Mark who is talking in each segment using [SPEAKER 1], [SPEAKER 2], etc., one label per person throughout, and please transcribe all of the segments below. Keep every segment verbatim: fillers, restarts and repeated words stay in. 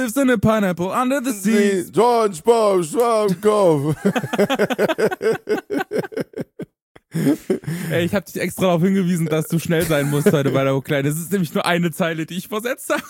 [SPEAKER 1] lives in a pineapple under the sea.
[SPEAKER 2] George Bob Schwammkopf.
[SPEAKER 1] Ey, ich hab dich extra darauf hingewiesen, dass du schnell sein musst heute bei der Hookline. Das ist nämlich nur eine Zeile, die ich versetzt habe.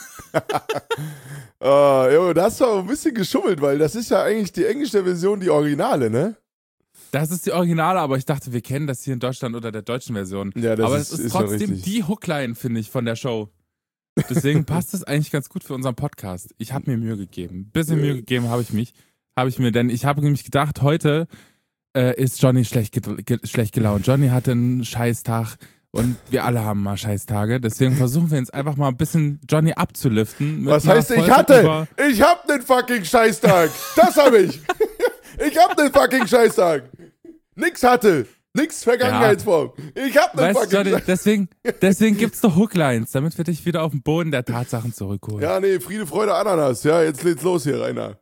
[SPEAKER 2] Oh, jo, da hast du auch ein bisschen geschummelt, weil das ist ja eigentlich die englische Version, die Originale, ne?
[SPEAKER 1] Das ist die Originale, aber ich dachte, wir kennen das hier in Deutschland unter der deutschen Version.
[SPEAKER 2] Ja, das
[SPEAKER 1] aber
[SPEAKER 2] ist,
[SPEAKER 1] es ist,
[SPEAKER 2] ist
[SPEAKER 1] trotzdem die Hookline, finde ich, von der Show. Deswegen passt es eigentlich ganz gut für unseren Podcast. Ich habe mir Mühe gegeben. Ein bisschen Mühe gegeben habe ich mich. Habe ich mir, denn ich habe nämlich gedacht, heute äh, ist Johnny schlecht, ge- ge- schlecht gelaunt. Johnny hatte einen Scheißtag und wir alle haben mal Scheißtage. Deswegen versuchen wir jetzt einfach mal ein bisschen Johnny abzuliften.
[SPEAKER 2] Was heißt, ich hatte? Ich hab einen fucking Scheißtag. Das hab ich. Ich hab einen fucking Scheißtag. Nix hatte. Nix Vergangenheitsform. Ja. Ich hab einen
[SPEAKER 1] weißt,
[SPEAKER 2] fucking
[SPEAKER 1] Johnny,
[SPEAKER 2] Scheißtag.
[SPEAKER 1] Deswegen, deswegen gibt's doch Hooklines, damit wir dich wieder auf den Boden der Tatsachen zurückholen.
[SPEAKER 2] Ja, nee, Friede, Freude, Ananas. Ja, jetzt geht's los hier, Rainer.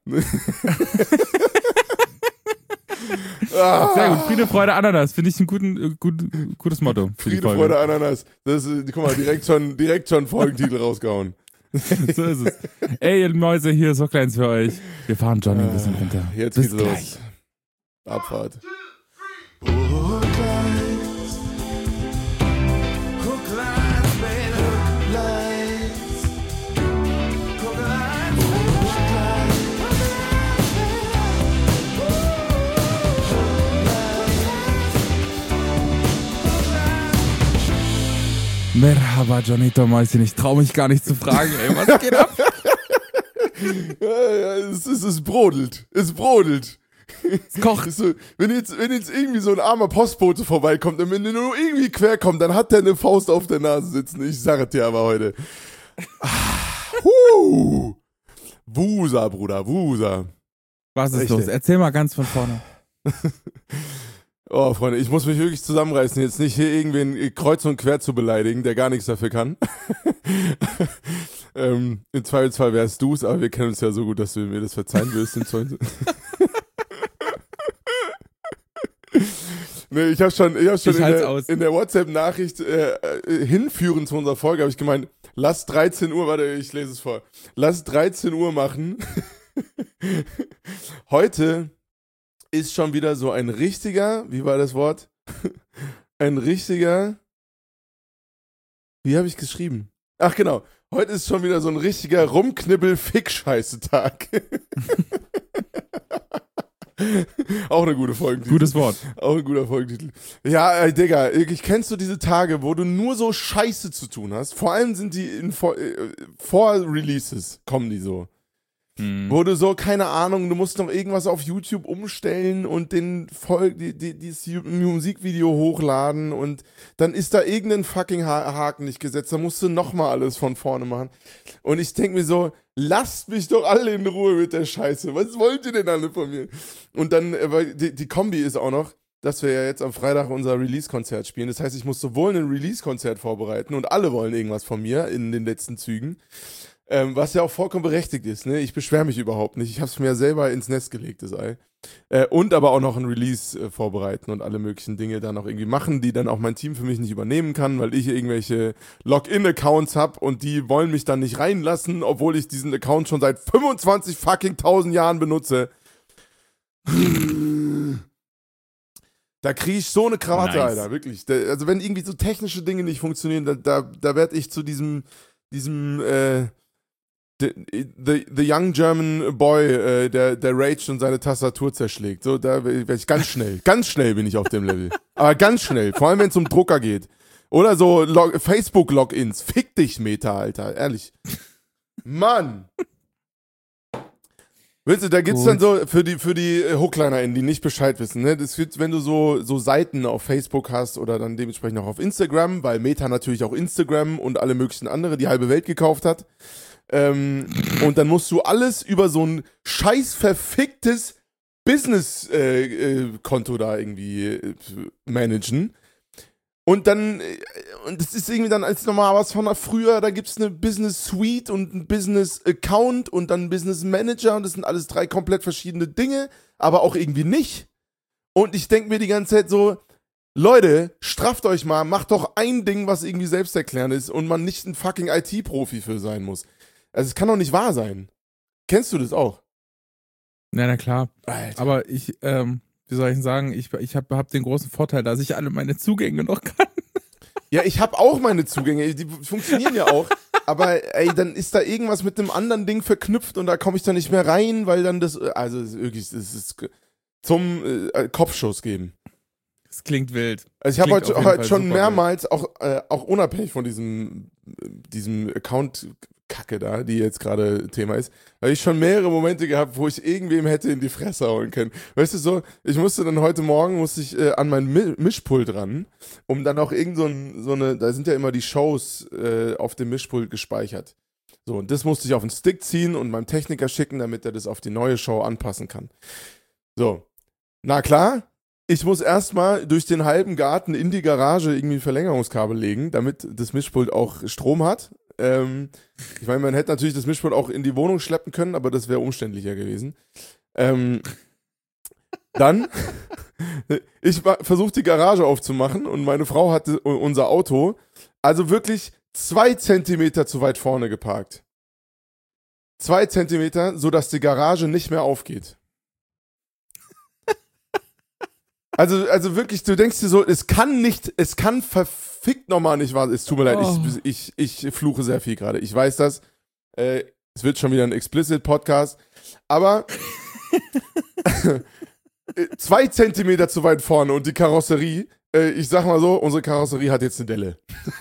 [SPEAKER 1] Ah. Sehr gut, Friede, Freude, Ananas, finde ich ein guten, gut, gutes Motto. Für
[SPEAKER 2] Friede, Freude, Ananas. Das ist, guck mal, direkt schon, direkt schon Folgentitel rausgehauen.
[SPEAKER 1] So ist es. Ey, ihr Mäuse, hier ist Hooklines für euch. Wir fahren Johnny ein bisschen runter.
[SPEAKER 2] Jetzt
[SPEAKER 1] Bis
[SPEAKER 2] geht's
[SPEAKER 1] gleich.
[SPEAKER 2] los. Abfahrt.
[SPEAKER 1] Merhaba, Johnny Mäuschen, ich trau mich gar nicht zu fragen, ey, was geht ab?
[SPEAKER 2] Ja, ja, es, es, es brodelt. Es brodelt.
[SPEAKER 1] Es kocht.
[SPEAKER 2] So, wenn, jetzt, wenn jetzt irgendwie so ein armer Postbote vorbeikommt und wenn der nur irgendwie quer kommt, dann hat der eine Faust auf der Nase sitzen. Ich sage dir aber heute. Ah, huh. Wusa, Bruder, Wusa.
[SPEAKER 1] Was ist
[SPEAKER 2] Echt,
[SPEAKER 1] los?
[SPEAKER 2] ey?
[SPEAKER 1] Erzähl mal ganz von vorne.
[SPEAKER 2] Oh, Freunde, ich muss mich wirklich zusammenreißen, jetzt nicht hier irgendwen kreuz und quer zu beleidigen, der gar nichts dafür kann. ähm, Im Zweifelsfall wärst du's, aber wir kennen uns ja so gut, dass du mir das verzeihen wirst. Im Zweifel. Nee, ich habe schon, ich hab schon
[SPEAKER 1] Ich
[SPEAKER 2] in,
[SPEAKER 1] halt's
[SPEAKER 2] der,
[SPEAKER 1] aus.
[SPEAKER 2] in der WhatsApp-Nachricht äh, äh, hinführend zu unserer Folge habe ich gemeint, lass dreizehn Uhr, warte, ich lese es vor. Lass dreizehn Uhr machen. Heute ist schon wieder so ein richtiger, wie war das Wort? Ein richtiger, wie habe ich geschrieben? Ach genau, heute ist schon wieder so ein richtiger Rumknibbel-Fick-Scheiße-Tag. Auch eine gute Folgentitel.
[SPEAKER 1] Gutes Wort.
[SPEAKER 2] Auch ein guter Folgentitel. Ja, ey, Digga, ich kennst du diese Tage, wo du nur so Scheiße zu tun hast? Vor allem sind die in vor, äh, vor Releases, kommen die so.
[SPEAKER 1] Hm.
[SPEAKER 2] Wo du so, keine Ahnung, du musst noch irgendwas auf YouTube umstellen und den Folg, die, die, dieses Musikvideo hochladen und dann ist da irgendein fucking ha- Haken nicht gesetzt, dann musst du nochmal alles von vorne machen. Und ich denk mir so, lasst mich doch alle in Ruhe mit der Scheiße. Was wollt ihr denn alle von mir? Und dann, äh, weil die, die Kombi ist auch noch, dass wir ja jetzt am Freitag unser Release-Konzert spielen. Das heißt, ich muss sowohl ein Release-Konzert vorbereiten und alle wollen irgendwas von mir in den letzten Zügen. Ähm, was ja auch vollkommen berechtigt ist, ne? Ich beschwere mich überhaupt nicht. Ich hab's mir ja selber ins Nest gelegt, das Ei. Äh, und aber auch noch ein Release äh, vorbereiten und alle möglichen Dinge dann auch irgendwie machen, die dann auch mein Team für mich nicht übernehmen kann, weil ich irgendwelche Login-Accounts hab und die wollen mich dann nicht reinlassen, obwohl ich diesen Account schon seit fünfundzwanzig fucking tausend Jahren benutze. Da kriege ich so eine Krawatte,
[SPEAKER 1] Nice.
[SPEAKER 2] Alter, wirklich. Da, also wenn irgendwie so technische Dinge nicht funktionieren, da, da, da werde ich zu diesem, diesem, äh, The, the, the young German boy, äh, der, der raged und seine Tastatur zerschlägt. So, da werde ich ganz schnell, ganz schnell bin ich auf dem Level. Aber ganz schnell, vor allem wenn es um Drucker geht. Oder so Log- Facebook-Logins. Fick dich, Meta, Alter, ehrlich. Mann. Willst du, da gibt's
[SPEAKER 1] Gut.
[SPEAKER 2] dann so, für die, für die HooklinerInnen, die nicht Bescheid wissen, ne, das wird, wenn du so, so Seiten auf Facebook hast oder dann dementsprechend auch auf Instagram, weil Meta natürlich auch Instagram und alle möglichen andere die halbe Welt gekauft hat. Ähm, und dann musst du alles über so ein scheiß verficktes Business-Konto äh, äh, Konto da irgendwie äh, managen. Und dann, äh, und das ist irgendwie dann als normal was von früher, da gibt's eine Business Suite und ein Business Account und dann ein Business Manager und das sind alles drei komplett verschiedene Dinge, aber auch irgendwie nicht. Und ich denke mir die ganze Zeit so, Leute, strafft euch mal, macht doch ein Ding, was irgendwie selbsterklärend ist und man nicht ein fucking I T-Profi für sein muss. Also es kann doch nicht wahr sein. Kennst du das auch?
[SPEAKER 1] Na, na klar.
[SPEAKER 2] Alter.
[SPEAKER 1] Aber ich, ähm, wie soll ich denn sagen, ich, ich habe hab den großen Vorteil, dass ich alle meine Zugänge noch kann.
[SPEAKER 2] Ja, ich habe auch meine Zugänge, die funktionieren ja auch. Aber ey, dann ist da irgendwas mit einem anderen Ding verknüpft und da komme ich dann nicht mehr rein, weil dann das, also das ist wirklich, das ist zum äh, Kopfschuss geben.
[SPEAKER 1] Das klingt wild.
[SPEAKER 2] Also ich habe heute, heute schon
[SPEAKER 1] super
[SPEAKER 2] mehrmals, auch, äh, auch unabhängig von diesem, diesem Account-Kacke da, die jetzt gerade Thema ist, habe ich schon mehrere Momente gehabt, wo ich irgendwem hätte in die Fresse hauen können. Weißt du so, ich musste dann heute Morgen, musste ich äh, an mein Mi- Mischpult ran, um dann auch irgend so, ein, so eine, da sind ja immer die Shows äh, auf dem Mischpult gespeichert. So, und das musste ich auf den Stick ziehen und meinem Techniker schicken, damit er das auf die neue Show anpassen kann. So, na klar, ich muss erstmal durch den halben Garten in die Garage irgendwie ein Verlängerungskabel legen, damit das Mischpult auch Strom hat. Ähm, ich meine, man hätte natürlich das Mischpult auch in die Wohnung schleppen können, aber das wäre umständlicher gewesen. Ähm, dann, ich versuche die Garage aufzumachen und meine Frau hatte unser Auto also wirklich zwei Zentimeter zu weit vorne geparkt. Zwei Zentimeter, sodass die Garage nicht mehr aufgeht. Also, also wirklich, du denkst dir so, es kann nicht, es kann verfickt nochmal nicht wahr. Es tut mir leid,
[SPEAKER 1] Oh.
[SPEAKER 2] ich, ich, ich fluche sehr viel gerade. Ich weiß das. Äh, es wird schon wieder ein Explicit-Podcast. Aber zwei Zentimeter zu weit vorne und die Karosserie, äh, ich sag mal so, unsere Karosserie hat jetzt eine Delle.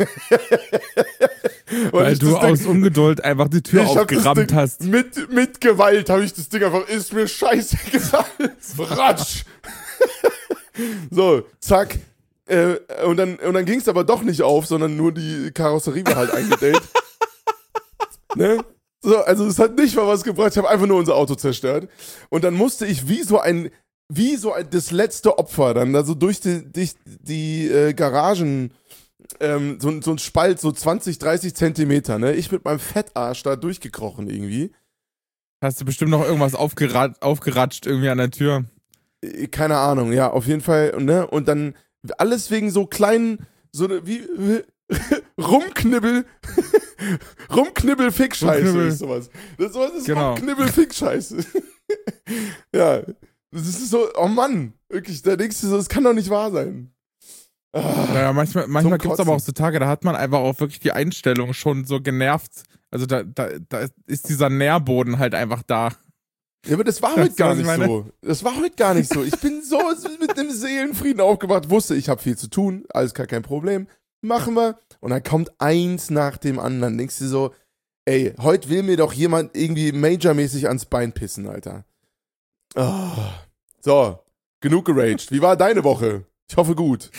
[SPEAKER 1] Weil du aus Ungeduld einfach die Tür aufgerammt hast.
[SPEAKER 2] Mit, mit Gewalt habe ich das Ding einfach, ist mir scheißegal. Ratsch. So, zack. Äh, und dann, und dann ging es aber doch nicht auf, sondern nur die Karosserie war halt eingedellt. Ne? So, also es hat nicht mal was gebracht, ich habe einfach nur unser Auto zerstört. Und dann musste ich wie so ein, wie so ein, das letzte Opfer dann, also durch die, durch die äh, Garagen, ähm, so, so ein Spalt, so zwanzig, dreißig Zentimeter, ne? Ich mit meinem Fettarsch da durchgekrochen irgendwie.
[SPEAKER 1] Hast du bestimmt noch irgendwas aufgerat, aufgeratscht irgendwie an der Tür?
[SPEAKER 2] Keine Ahnung, ja, auf jeden Fall, ne? Und dann alles wegen so kleinen, so eine, wie, wie Rumknibbel, Rumknibbel-Fick-Scheiße
[SPEAKER 1] Rumknibbel.
[SPEAKER 2] ist sowas. Das, sowas ist
[SPEAKER 1] Genau.
[SPEAKER 2] Rumknibbel-Fick-Scheiße. Ja, das ist so, oh Mann, wirklich, da denkst du so, das kann doch nicht wahr sein. Ah,
[SPEAKER 1] Naja, manchmal, manchmal
[SPEAKER 2] Zum
[SPEAKER 1] gibt es aber auch
[SPEAKER 2] Kotzen.
[SPEAKER 1] so Tage, da hat man einfach auch wirklich die Einstellung schon so genervt. Also da, da, da ist dieser Nährboden halt einfach da.
[SPEAKER 2] Ja, aber das war
[SPEAKER 1] Weißt
[SPEAKER 2] heute
[SPEAKER 1] du,
[SPEAKER 2] gar
[SPEAKER 1] was ich
[SPEAKER 2] nicht
[SPEAKER 1] meine?
[SPEAKER 2] so. Das war heute gar nicht so. Ich bin so mit dem Seelenfrieden aufgewacht, wusste, ich habe viel zu tun, alles gar kein Problem. Machen wir. Und dann kommt eins nach dem anderen. Denkst du so, ey, heute will mir doch jemand irgendwie majormäßig ans Bein pissen, Alter. Oh. So, genug geraged. Wie war deine Woche? Ich hoffe gut.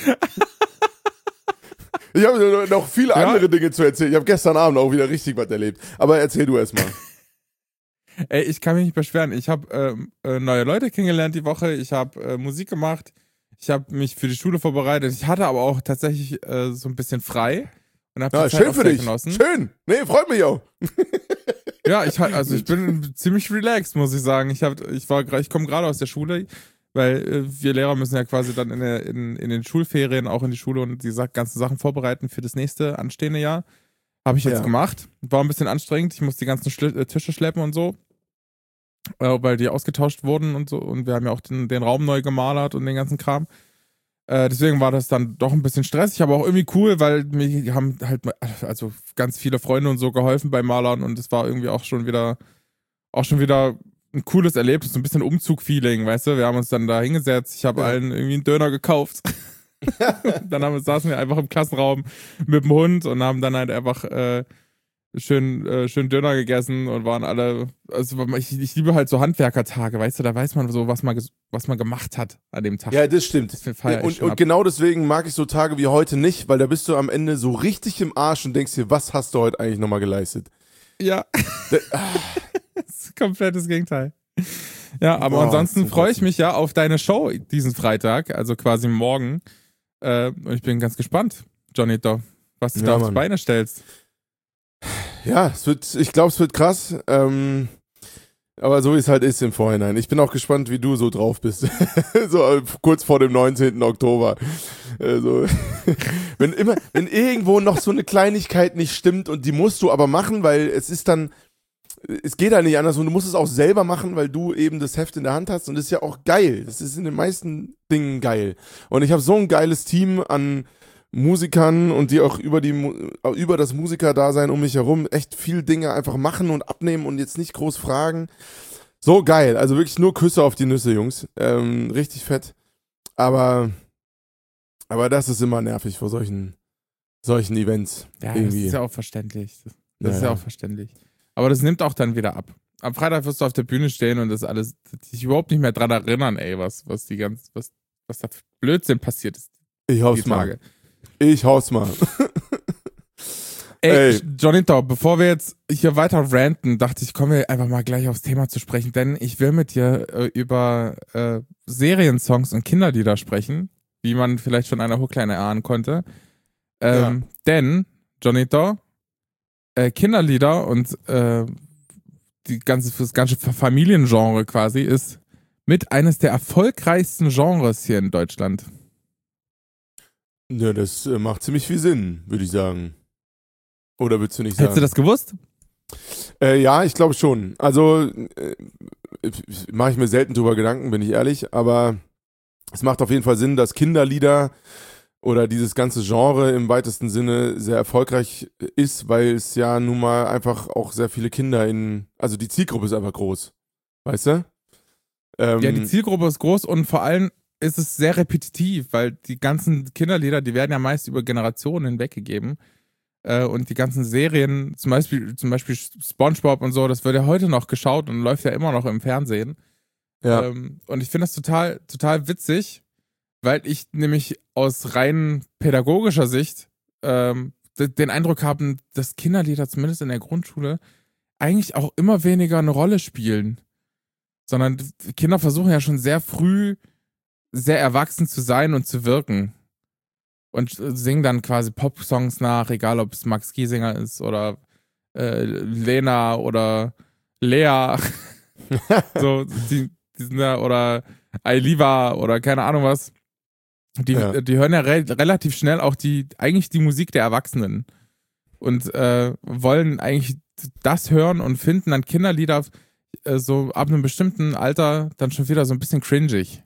[SPEAKER 2] Ich habe noch viele
[SPEAKER 1] Ja.
[SPEAKER 2] andere Dinge zu erzählen. Ich habe gestern Abend auch wieder richtig was erlebt. Aber erzähl du erst mal.
[SPEAKER 1] Ey, ich kann mich nicht beschweren. Ich habe ähm, äh, neue Leute kennengelernt die Woche. Ich habe äh, Musik gemacht. Ich habe mich für die Schule vorbereitet. Ich hatte aber auch tatsächlich äh, so ein bisschen frei und habe
[SPEAKER 2] Ja,
[SPEAKER 1] die Zeit
[SPEAKER 2] schön
[SPEAKER 1] auch
[SPEAKER 2] für
[SPEAKER 1] sehr
[SPEAKER 2] dich.
[SPEAKER 1] genossen.
[SPEAKER 2] Schön. Nee, freut mich auch.
[SPEAKER 1] Ja, ich halt, also ich bin ziemlich relaxed, muss ich sagen. Ich habe, ich war, gra- ich komme gerade aus der Schule, weil äh, wir Lehrer müssen ja quasi dann in, der, in, in den Schulferien auch in die Schule und die sa- ganzen Sachen vorbereiten für das nächste anstehende Jahr. Habe ich jetzt
[SPEAKER 2] Ja.
[SPEAKER 1] gemacht. War ein bisschen anstrengend. Ich musste die ganzen Schli äh, Tische schleppen und so, äh, weil die ausgetauscht wurden und so. Und wir haben ja auch den, den Raum neu gemalert und den ganzen Kram. Äh, deswegen war das dann doch ein bisschen stressig, aber auch irgendwie cool, weil mir haben halt mal- also ganz viele Freunde und so geholfen beim Malern und es war irgendwie auch schon wieder auch schon wieder ein cooles Erlebnis, so ein bisschen Umzug-Feeling, weißt du? Wir haben uns dann da hingesetzt, ich habe
[SPEAKER 2] Ja.
[SPEAKER 1] allen irgendwie einen Döner gekauft. Dann haben, wir- saßen wir einfach im Klassenraum mit dem Hund und haben dann halt einfach äh, schön, äh, schön Döner gegessen und waren alle, also ich, ich liebe halt so Handwerkertage, weißt du, da weiß man so, was man, ges- was man gemacht hat an dem Tag.
[SPEAKER 2] Ja, das stimmt.
[SPEAKER 1] Das feier ich
[SPEAKER 2] Und,
[SPEAKER 1] schon
[SPEAKER 2] und
[SPEAKER 1] ab.
[SPEAKER 2] genau deswegen mag ich so Tage wie heute nicht, weil da bist du am Ende so richtig im Arsch und denkst dir, was hast du heute eigentlich nochmal geleistet?
[SPEAKER 1] Ja. Das ist komplett das Gegenteil. Ja, aber
[SPEAKER 2] Oh,
[SPEAKER 1] ansonsten
[SPEAKER 2] zum
[SPEAKER 1] freue ich
[SPEAKER 2] Kotzen.
[SPEAKER 1] mich ja auf deine Show diesen Freitag, also quasi morgen. Äh, und ich bin ganz gespannt, Johnny, da, was du
[SPEAKER 2] Ja,
[SPEAKER 1] da auf die
[SPEAKER 2] Mann.
[SPEAKER 1] Beine stellst.
[SPEAKER 2] Ja, es wird, ich glaube, es wird krass. Ähm, aber so wie es halt ist im Vorhinein. Ich bin auch gespannt, wie du so drauf bist. So äh, kurz vor dem neunzehnten Oktober. Also, wenn immer, wenn irgendwo noch so eine Kleinigkeit nicht stimmt und die musst du aber machen, weil es ist dann, es geht halt nicht anders und du musst es auch selber machen, weil du eben das Heft in der Hand hast und das ist ja auch geil. Das ist in den meisten Dingen geil. Und ich habe so ein geiles Team an Musikern und die auch über die über das Musikerdasein um mich herum echt viel Dinge einfach machen und abnehmen und jetzt nicht groß fragen. So geil. Also wirklich nur Küsse auf die Nüsse, Jungs. Ähm, richtig fett. Aber aber das ist immer nervig vor solchen solchen Events.
[SPEAKER 1] Ja,
[SPEAKER 2] irgendwie.
[SPEAKER 1] das ist ja auch verständlich. Das, das
[SPEAKER 2] Ja,
[SPEAKER 1] ist ja
[SPEAKER 2] ja.
[SPEAKER 1] auch verständlich. Aber das nimmt auch dann wieder ab. Am Freitag wirst du auf der Bühne stehen und das alles, dich überhaupt nicht mehr dran erinnern, ey, was, was die ganz, was, was da für Blödsinn passiert ist.
[SPEAKER 2] Ich hau's
[SPEAKER 1] die
[SPEAKER 2] mal.
[SPEAKER 1] Tage.
[SPEAKER 2] Ich hau's mal.
[SPEAKER 1] Ey,
[SPEAKER 2] Ey.
[SPEAKER 1] Johnito, bevor wir jetzt hier weiter ranten, dachte ich, kommen wir einfach mal gleich aufs Thema zu sprechen, denn ich will mit dir äh, über äh, Seriensongs und Kinderlieder sprechen, wie man vielleicht von einer Hookline erahnen konnte. Ähm,
[SPEAKER 2] Ja.
[SPEAKER 1] Denn, Johnito, äh, Kinderlieder und äh, die ganze, das ganze Familiengenre quasi ist mit eines der erfolgreichsten Genres hier in Deutschland.
[SPEAKER 2] Ja, das äh, macht ziemlich viel Sinn, würde ich sagen. Oder würdest du nicht sagen?
[SPEAKER 1] Hättest du das gewusst?
[SPEAKER 2] Äh, ja, ich glaube schon. Also äh, mache ich mir selten drüber Gedanken, bin ich ehrlich, aber es macht auf jeden Fall Sinn, dass Kinderlieder oder dieses ganze Genre im weitesten Sinne sehr erfolgreich ist, weil es ja nun mal einfach auch sehr viele Kinder in, also die Zielgruppe ist einfach groß, weißt du? Ähm,
[SPEAKER 1] Ja, die Zielgruppe ist groß und vor allem ist es sehr repetitiv, weil die ganzen Kinderlieder, die werden ja meist über Generationen hinweggegeben. Äh, und die ganzen Serien, zum Beispiel, zum Beispiel SpongeBob und so, das wird ja heute noch geschaut und läuft ja immer noch im Fernsehen.
[SPEAKER 2] ja.
[SPEAKER 1] Ähm, und ich finde das total, total witzig, weil ich nämlich aus rein pädagogischer Sicht ähm, d- den Eindruck habe, dass Kinderlieder zumindest in der Grundschule eigentlich auch immer weniger eine Rolle spielen. Sondern die Kinder versuchen ja schon sehr früh sehr erwachsen zu sein und zu wirken. Und singen dann quasi Pop-Songs nach, egal ob es Max Giesinger ist oder äh, Lena oder Lea. so, die, die sind da, oder Ailiva oder keine Ahnung was. Die,
[SPEAKER 2] Ja.
[SPEAKER 1] die hören ja re relativ schnell auch die, eigentlich die Musik der Erwachsenen. Und äh, wollen eigentlich das hören und finden dann Kinderlieder äh, so ab einem bestimmten Alter dann schon wieder so ein bisschen cringig.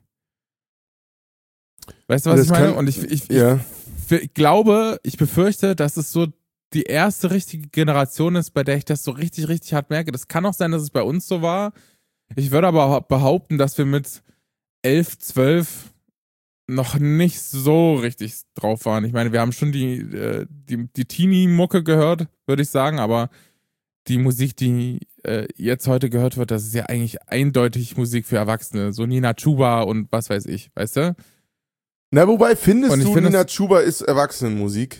[SPEAKER 1] Weißt du, was
[SPEAKER 2] Das
[SPEAKER 1] ich meine?
[SPEAKER 2] kann-
[SPEAKER 1] Und ich, ich, ich,
[SPEAKER 2] ja.
[SPEAKER 1] ich glaube, ich befürchte, dass es so die erste richtige Generation ist, bei der ich das so richtig, richtig hart merke. Das kann auch sein, dass es bei uns so war. Ich würde aber behaupten, dass wir mit elf, zwölf noch nicht so richtig drauf waren. Ich meine, wir haben schon die, äh, die, die Teenie-Mucke gehört, würde ich sagen, aber die Musik, die äh, jetzt heute gehört wird, das ist ja eigentlich eindeutig Musik für Erwachsene. So Nina Chuba und was weiß ich, weißt du?
[SPEAKER 2] Na, wobei findest
[SPEAKER 1] Und ich
[SPEAKER 2] du,
[SPEAKER 1] find
[SPEAKER 2] Nina
[SPEAKER 1] das-
[SPEAKER 2] Chuba ist Erwachsenenmusik?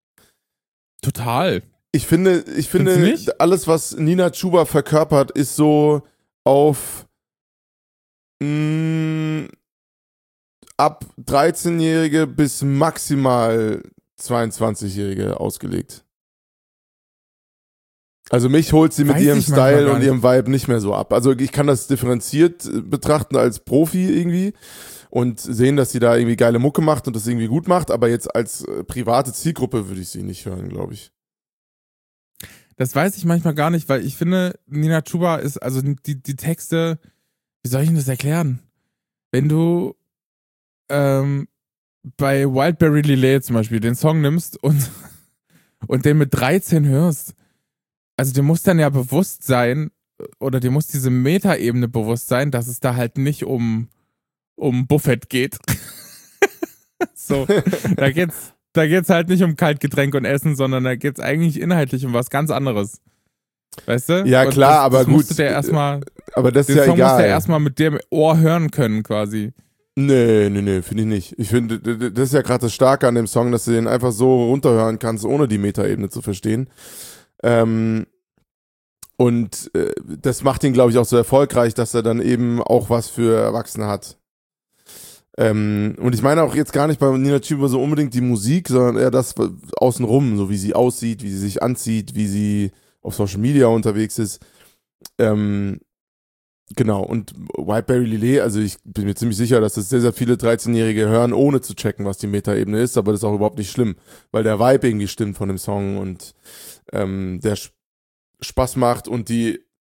[SPEAKER 1] Total.
[SPEAKER 2] Ich finde, ich finde,
[SPEAKER 1] Findest du nicht?
[SPEAKER 2] alles, was Nina Chuba verkörpert, ist so auf mh, ab dreizehnjährige bis maximal zweiundzwanzigjährige ausgelegt. Also mich holt sie mit
[SPEAKER 1] Weiß
[SPEAKER 2] ihrem
[SPEAKER 1] ich manchmal
[SPEAKER 2] Style
[SPEAKER 1] gar
[SPEAKER 2] und
[SPEAKER 1] nicht.
[SPEAKER 2] ihrem Vibe nicht mehr so ab. Also ich kann das differenziert äh, betrachten als Profi irgendwie und sehen, dass sie da irgendwie geile Mucke macht und das irgendwie gut macht, aber jetzt als äh, private Zielgruppe würde ich sie nicht hören, glaube ich.
[SPEAKER 1] Das weiß ich manchmal gar nicht, weil ich finde, Nina Chuba ist, also die, die Texte, wie soll ich denn das erklären? Wenn du ähm, bei Wildberry Lillet zum Beispiel den Song nimmst und, und den mit dreizehn hörst, also dir muss dann ja bewusst sein, oder dir muss diese Metaebene bewusst sein, dass es da halt nicht um, um Buffett geht. so, da geht's, da geht's halt nicht um Kaltgetränk und Essen, sondern da geht's eigentlich inhaltlich um was ganz anderes. Weißt du?
[SPEAKER 2] Ja,
[SPEAKER 1] Und
[SPEAKER 2] klar,
[SPEAKER 1] das,
[SPEAKER 2] aber
[SPEAKER 1] das
[SPEAKER 2] gut.
[SPEAKER 1] Musst du dir erstmal,
[SPEAKER 2] Aber das ist
[SPEAKER 1] den
[SPEAKER 2] ja
[SPEAKER 1] Song musst du
[SPEAKER 2] egal.
[SPEAKER 1] ja erstmal mit dem Ohr hören können, quasi.
[SPEAKER 2] Nee, nee, nee, finde ich nicht. Ich finde, d- d- das ist ja gerade das Starke an dem Song, dass du den einfach so runterhören kannst, ohne die Metaebene zu verstehen. Ähm, und äh, das macht ihn, glaube ich, auch so erfolgreich, dass er dann eben auch was für Erwachsene hat. Ähm, und ich meine auch jetzt gar nicht bei Nina Chuba so unbedingt die Musik, sondern eher das außenrum, so wie sie aussieht, wie sie sich anzieht, wie sie auf Social Media unterwegs ist. Ähm, Genau, und Wildberry Lillet, also ich bin mir ziemlich sicher, dass das sehr, sehr viele dreizehnjährige hören, ohne zu checken, was die Metaebene ist, aber das ist auch überhaupt nicht schlimm, weil der Vibe irgendwie stimmt von dem Song und ähm, der Sch- Spaß macht und die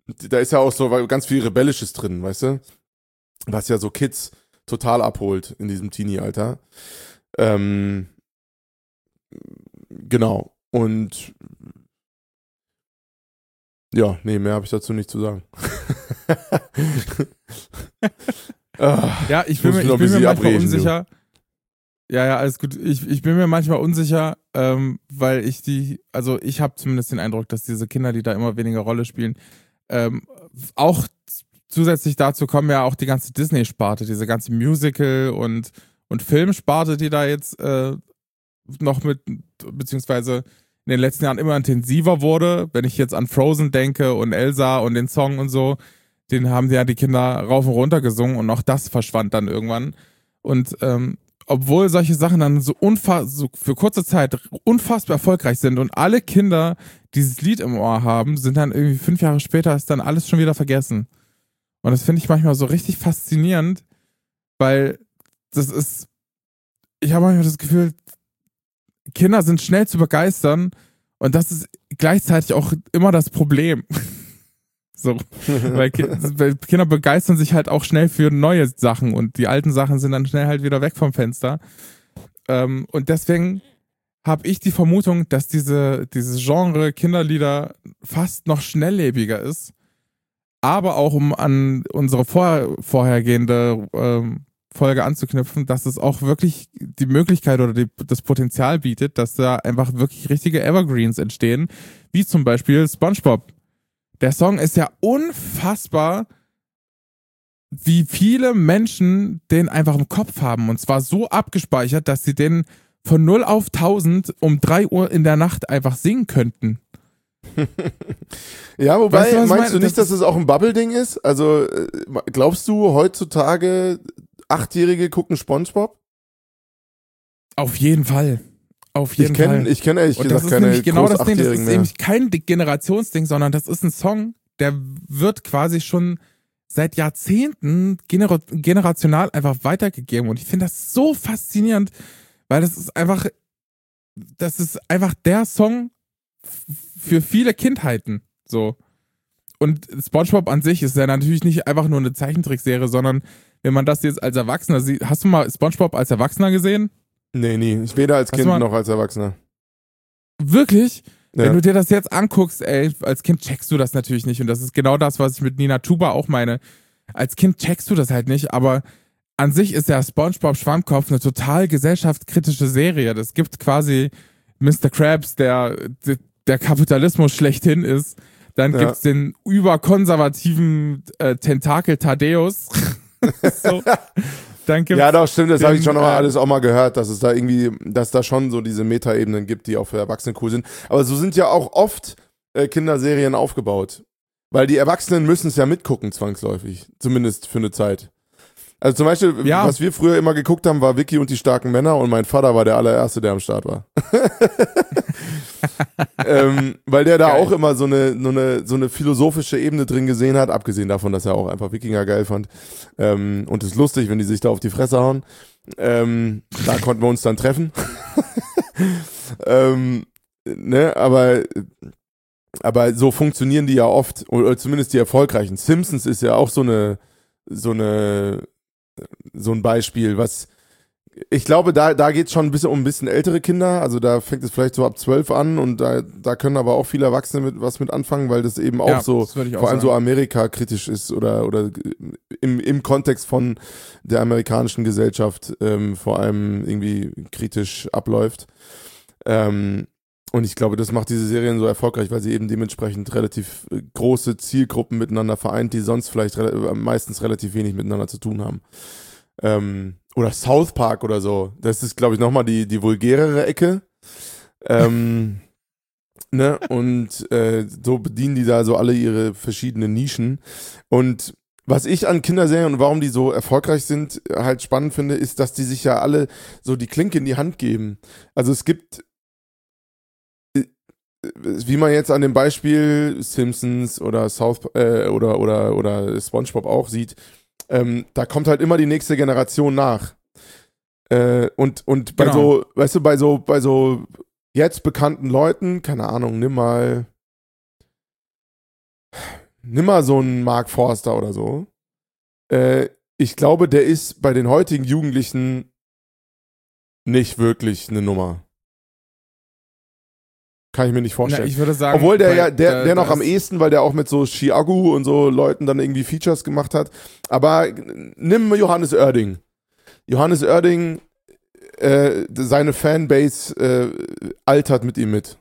[SPEAKER 2] da ist ja auch so ganz viel Rebellisches drin, weißt du? Was ja so Kids total abholt in diesem Teenie-Alter. Ähm, genau. Und ja, nee, mehr habe ich dazu nicht zu sagen.
[SPEAKER 1] Ja, ich bin, mir, ich bin mir manchmal unsicher. Ja, ja, alles gut. Ich, ich bin mir manchmal unsicher, ähm, weil ich die, also ich habe zumindest den Eindruck, dass diese Kinder, die da immer weniger Rolle spielen, ähm, auch zusätzlich dazu kommen ja auch die ganze Disney-Sparte, diese ganze Musical- und, und Filmsparte, die da jetzt äh, noch mit, beziehungsweise in den letzten Jahren immer intensiver wurde. Wenn ich jetzt an Frozen denke und Elsa und den Song und so, den haben ja die Kinder rauf und runter gesungen und auch das verschwand dann irgendwann. Und ähm, obwohl solche Sachen dann so, unfass so für kurze Zeit unfassbar erfolgreich sind und alle Kinder dieses Lied im Ohr haben, sind dann irgendwie fünf Jahre später ist dann alles schon wieder vergessen. Und das finde ich manchmal so richtig faszinierend, weil das ist, ich habe manchmal das Gefühl, Kinder sind schnell zu begeistern und das ist gleichzeitig auch immer das Problem. So, weil, Ki weil Kinder begeistern sich halt auch schnell für neue Sachen und die alten Sachen sind dann schnell halt wieder weg vom Fenster. Ähm, und deswegen habe ich die Vermutung, dass diese, dieses Genre Kinderlieder fast noch schnelllebiger ist. Aber auch um an unsere vor, vorhergehende ähm, Folge anzuknüpfen, dass es auch wirklich die Möglichkeit oder die, das Potenzial bietet, dass da einfach wirklich richtige Evergreens entstehen, wie zum Beispiel SpongeBob. Der Song ist ja unfassbar, wie viele Menschen den einfach im Kopf haben. Und zwar so abgespeichert, dass sie den von null auf tausend um drei Uhr in der Nacht einfach singen könnten.
[SPEAKER 2] Ja, wobei,
[SPEAKER 1] Weißt du, was ich
[SPEAKER 2] meinst
[SPEAKER 1] meine?
[SPEAKER 2] du nicht,
[SPEAKER 1] Das
[SPEAKER 2] dass es auch ein Bubble-Ding ist? Also, äh, glaubst du, heutzutage Achtjährige gucken SpongeBob?
[SPEAKER 1] Auf jeden Fall. Auf
[SPEAKER 2] Ich
[SPEAKER 1] jeden
[SPEAKER 2] kenne
[SPEAKER 1] Fall.
[SPEAKER 2] ich kenn ehrlich
[SPEAKER 1] Und
[SPEAKER 2] gesagt
[SPEAKER 1] das ist
[SPEAKER 2] keine
[SPEAKER 1] nämlich genau das Ding, das
[SPEAKER 2] Groß-Achtjährigen
[SPEAKER 1] ist
[SPEAKER 2] mehr.
[SPEAKER 1] nämlich kein Generationsding, sondern das ist ein Song, der wird quasi schon seit Jahrzehnten gener generational einfach weitergegeben. Und ich finde das so faszinierend, weil das ist einfach, das ist einfach der Song für viele Kindheiten. So. Und SpongeBob an sich ist ja natürlich nicht einfach nur eine Zeichentrickserie, sondern wenn man das jetzt als Erwachsener sieht, hast du mal SpongeBob als Erwachsener gesehen?
[SPEAKER 2] Nee, nie. Ich weder als
[SPEAKER 1] Hast
[SPEAKER 2] Kind
[SPEAKER 1] du mal-
[SPEAKER 2] noch als Erwachsener.
[SPEAKER 1] Wirklich?
[SPEAKER 2] Ja.
[SPEAKER 1] Wenn du dir das jetzt anguckst, ey, als Kind checkst du das natürlich nicht. Und das ist genau das, was ich mit Nina Chuba auch meine. Als Kind checkst du das halt nicht, aber an sich ist ja SpongeBob Schwammkopf eine total gesellschaftskritische Serie. Das gibt quasi Mister Krabs, der, der Kapitalismus schlechthin ist. Dann
[SPEAKER 2] Ja.
[SPEAKER 1] gibt's den überkonservativen äh, Tentakel Thaddeus. So. Dann gibt's
[SPEAKER 2] Ja, doch, stimmt, das habe ich schon
[SPEAKER 1] den,
[SPEAKER 2] mal
[SPEAKER 1] äh,
[SPEAKER 2] alles auch mal gehört, dass es da irgendwie, dass da schon so diese Metaebenen gibt, die auch für Erwachsene cool sind. Aber so sind ja auch oft äh, Kinderserien aufgebaut. Weil die Erwachsenen müssen es ja mitgucken, zwangsläufig. Zumindest für eine Zeit. Also zum Beispiel,
[SPEAKER 1] Ja.
[SPEAKER 2] was wir früher immer geguckt haben, war Vicky und die starken Männer und mein Vater war der allererste, der am Start war. ähm, weil der da
[SPEAKER 1] Geil.
[SPEAKER 2] auch immer so eine, so, eine, so eine philosophische Ebene drin gesehen hat, abgesehen davon, dass er auch einfach Wikinger geil fand. Ähm, und es ist lustig, wenn die sich da auf die Fresse hauen. Ähm, da konnten wir uns dann treffen. ähm, ne, aber, aber so funktionieren die ja oft, oder zumindest die erfolgreichen. Simpsons ist ja auch so eine, so eine, so ein Beispiel, was ich glaube, da, da geht es schon ein bisschen um ein bisschen ältere Kinder, also da fängt es vielleicht so ab zwölf an und da, da können aber auch viele Erwachsene mit was mit anfangen, weil das eben auch
[SPEAKER 1] Ja,
[SPEAKER 2] so,
[SPEAKER 1] das würde ich auch
[SPEAKER 2] vor allem so
[SPEAKER 1] sagen.
[SPEAKER 2] Amerika-kritisch ist oder, oder im, im Kontext von der amerikanischen Gesellschaft ähm, vor allem irgendwie kritisch abläuft. Ähm, und ich glaube, das macht diese Serien so erfolgreich, weil sie eben dementsprechend relativ äh, große Zielgruppen miteinander vereint, die sonst vielleicht re meistens relativ wenig miteinander zu tun haben. Ähm, oder South Park oder so. Das ist, glaube ich, nochmal die, die vulgärere Ecke. Ähm, ne? Und äh, so bedienen die da so alle ihre verschiedenen Nischen. Und was ich an Kinderserien und warum die so erfolgreich sind, halt spannend finde, ist, dass die sich ja alle so die Klinke in die Hand geben. Also es gibt, wie man jetzt an dem Beispiel Simpsons oder South äh, oder oder oder SpongeBob auch sieht, ähm, da kommt halt immer die nächste Generation nach. Äh, und und bei
[SPEAKER 1] Genau.
[SPEAKER 2] so, weißt du, bei so bei so jetzt bekannten Leuten, keine Ahnung, nimm mal nimm mal so einen Mark Forster oder so. Äh, ich glaube, der ist bei den heutigen Jugendlichen nicht wirklich eine Nummer. Kann ich mir nicht vorstellen.
[SPEAKER 1] Na, ich würde sagen,
[SPEAKER 2] Obwohl der
[SPEAKER 1] bei,
[SPEAKER 2] ja, der,
[SPEAKER 1] da,
[SPEAKER 2] der noch
[SPEAKER 1] da
[SPEAKER 2] am
[SPEAKER 1] ist-
[SPEAKER 2] ehesten, weil der auch mit so Chiagu und so Leuten dann irgendwie Features gemacht hat. Aber nimm Johannes Oerding. Johannes Oerding, äh, seine Fanbase äh, altert mit ihm mit.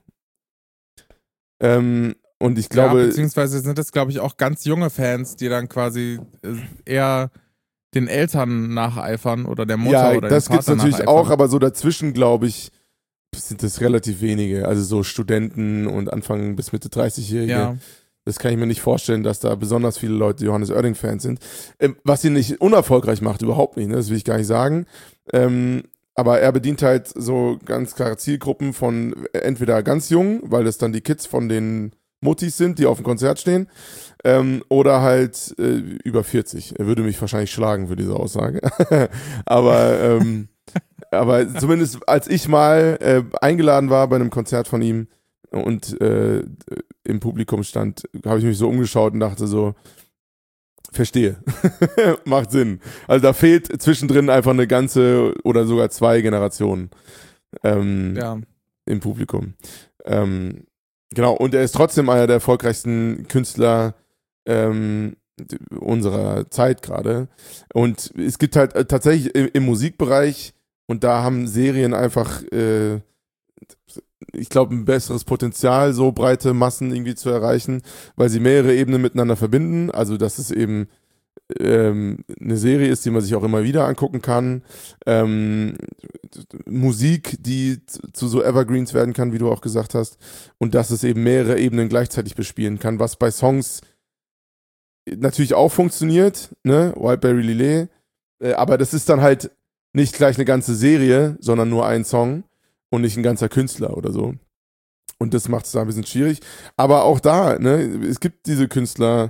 [SPEAKER 2] Ähm, und ich glaube.
[SPEAKER 1] Ja, beziehungsweise sind das, glaube ich, auch ganz junge Fans, die dann quasi äh, eher den Eltern nacheifern oder der Mutter
[SPEAKER 2] Ja,
[SPEAKER 1] oder
[SPEAKER 2] das
[SPEAKER 1] dem Vater
[SPEAKER 2] gibt's natürlich
[SPEAKER 1] nacheifern.
[SPEAKER 2] auch, aber so dazwischen, glaube ich, sind das relativ wenige. Also so Studenten und Anfang bis Mitte dreißig-Jährige.
[SPEAKER 1] Ja,
[SPEAKER 2] Das kann ich mir nicht vorstellen, dass da besonders viele Leute Johannes Oerding-Fans sind. Ähm, was ihn nicht unerfolgreich macht, überhaupt nicht, ne? Das will ich gar nicht sagen. Ähm, aber er bedient halt so ganz klare Zielgruppen von entweder ganz jung, weil das dann die Kids von den Muttis sind, die auf dem Konzert stehen, ähm, oder halt äh, über vierzig. Er würde mich wahrscheinlich schlagen für diese Aussage. aber, ähm, aber zumindest als ich mal äh, eingeladen war bei einem Konzert von ihm und äh, im Publikum stand, habe ich mich so umgeschaut und dachte so, verstehe. Macht Sinn. Also da fehlt zwischendrin einfach eine ganze oder sogar zwei Generationen ähm,
[SPEAKER 1] ja.
[SPEAKER 2] im Publikum. Ähm, genau, und er ist trotzdem einer der erfolgreichsten Künstler ähm, unserer Zeit gerade. Und es gibt halt äh, tatsächlich im, im Musikbereich, und da haben Serien einfach äh, ich glaube, ein besseres Potenzial, so breite Massen irgendwie zu erreichen, weil sie mehrere Ebenen miteinander verbinden. Also, dass es eben ähm, eine Serie ist, die man sich auch immer wieder angucken kann. Ähm, Musik, die zu, zu so Evergreens werden kann, wie du auch gesagt hast. Und dass es eben mehrere Ebenen gleichzeitig bespielen kann, was bei Songs natürlich auch funktioniert, ne? Wildberry Lillet. Äh, aber das ist dann halt nicht gleich eine ganze Serie, sondern nur ein Song. Und nicht ein ganzer Künstler oder so. Und das macht es da ein bisschen schwierig. Aber auch da, ne, es gibt diese Künstler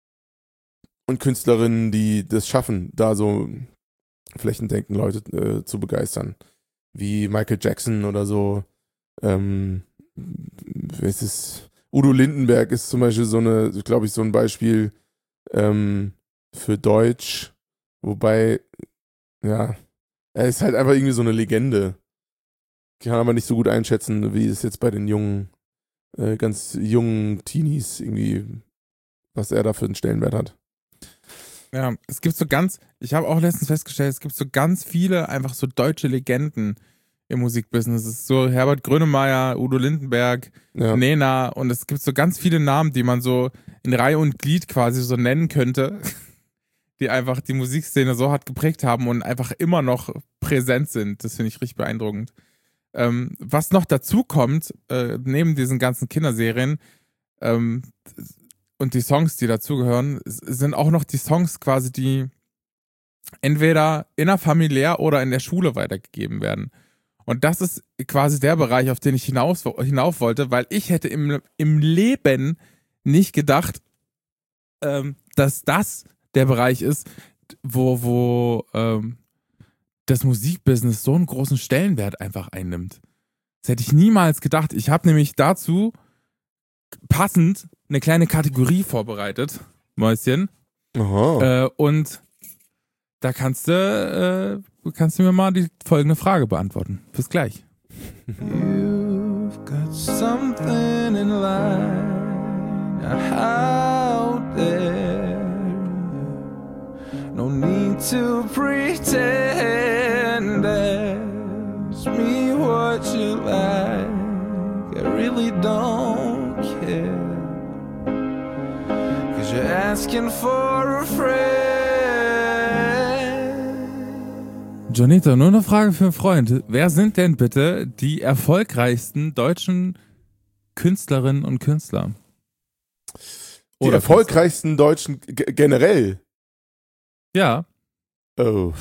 [SPEAKER 2] und Künstlerinnen, die das schaffen, da so flächendeckend Leute äh, zu begeistern. Wie Michael Jackson oder so. Ähm, es ist, Udo Lindenberg ist zum Beispiel so eine, glaube ich, so ein Beispiel ähm, für Deutsch. Wobei, ja, er ist halt einfach irgendwie so eine Legende. Ich kann aber nicht so gut einschätzen, wie es jetzt bei den jungen, äh, ganz jungen Teenies irgendwie, was er da für einen Stellenwert hat.
[SPEAKER 1] Ja, es gibt so ganz, ich habe auch letztens festgestellt, es gibt so ganz viele einfach so deutsche Legenden im Musikbusiness. Es ist so Herbert Grönemeyer, Udo Lindenberg,
[SPEAKER 2] Ja.
[SPEAKER 1] Nena und es gibt so ganz viele Namen, die man so in Reihe und Glied quasi so nennen könnte, die einfach die Musikszene so hart geprägt haben und einfach immer noch präsent sind. Das finde ich richtig beeindruckend. Ähm, was noch dazu kommt, äh, neben diesen ganzen Kinderserien ähm, und die Songs, die dazugehören, sind auch noch die Songs quasi, die entweder innerfamiliär oder in der Schule weitergegeben werden. Und das ist quasi der Bereich, auf den ich hinaus, hinauf wollte, weil ich hätte im, im Leben nicht gedacht, ähm, dass das der Bereich ist, wo, wo ähm, das Musikbusiness so einen großen Stellenwert einfach einnimmt. Das hätte ich niemals gedacht. Ich habe nämlich dazu passend eine kleine Kategorie vorbereitet, Mäuschen.
[SPEAKER 2] Aha.
[SPEAKER 1] Äh, und da kannst du, äh, kannst du mir mal die folgende Frage beantworten. Bis gleich. You've got something in line out there. No need to pretend. Ask me what you like. I really don't care. 'Cause you're asking for a friend. Jonito, nur eine Frage für einen Freund. Wer sind denn bitte die erfolgreichsten deutschen Künstlerinnen und Künstler?
[SPEAKER 2] Die erfolgreichsten Deutschen g- generell.
[SPEAKER 1] Ja.
[SPEAKER 2] Oh.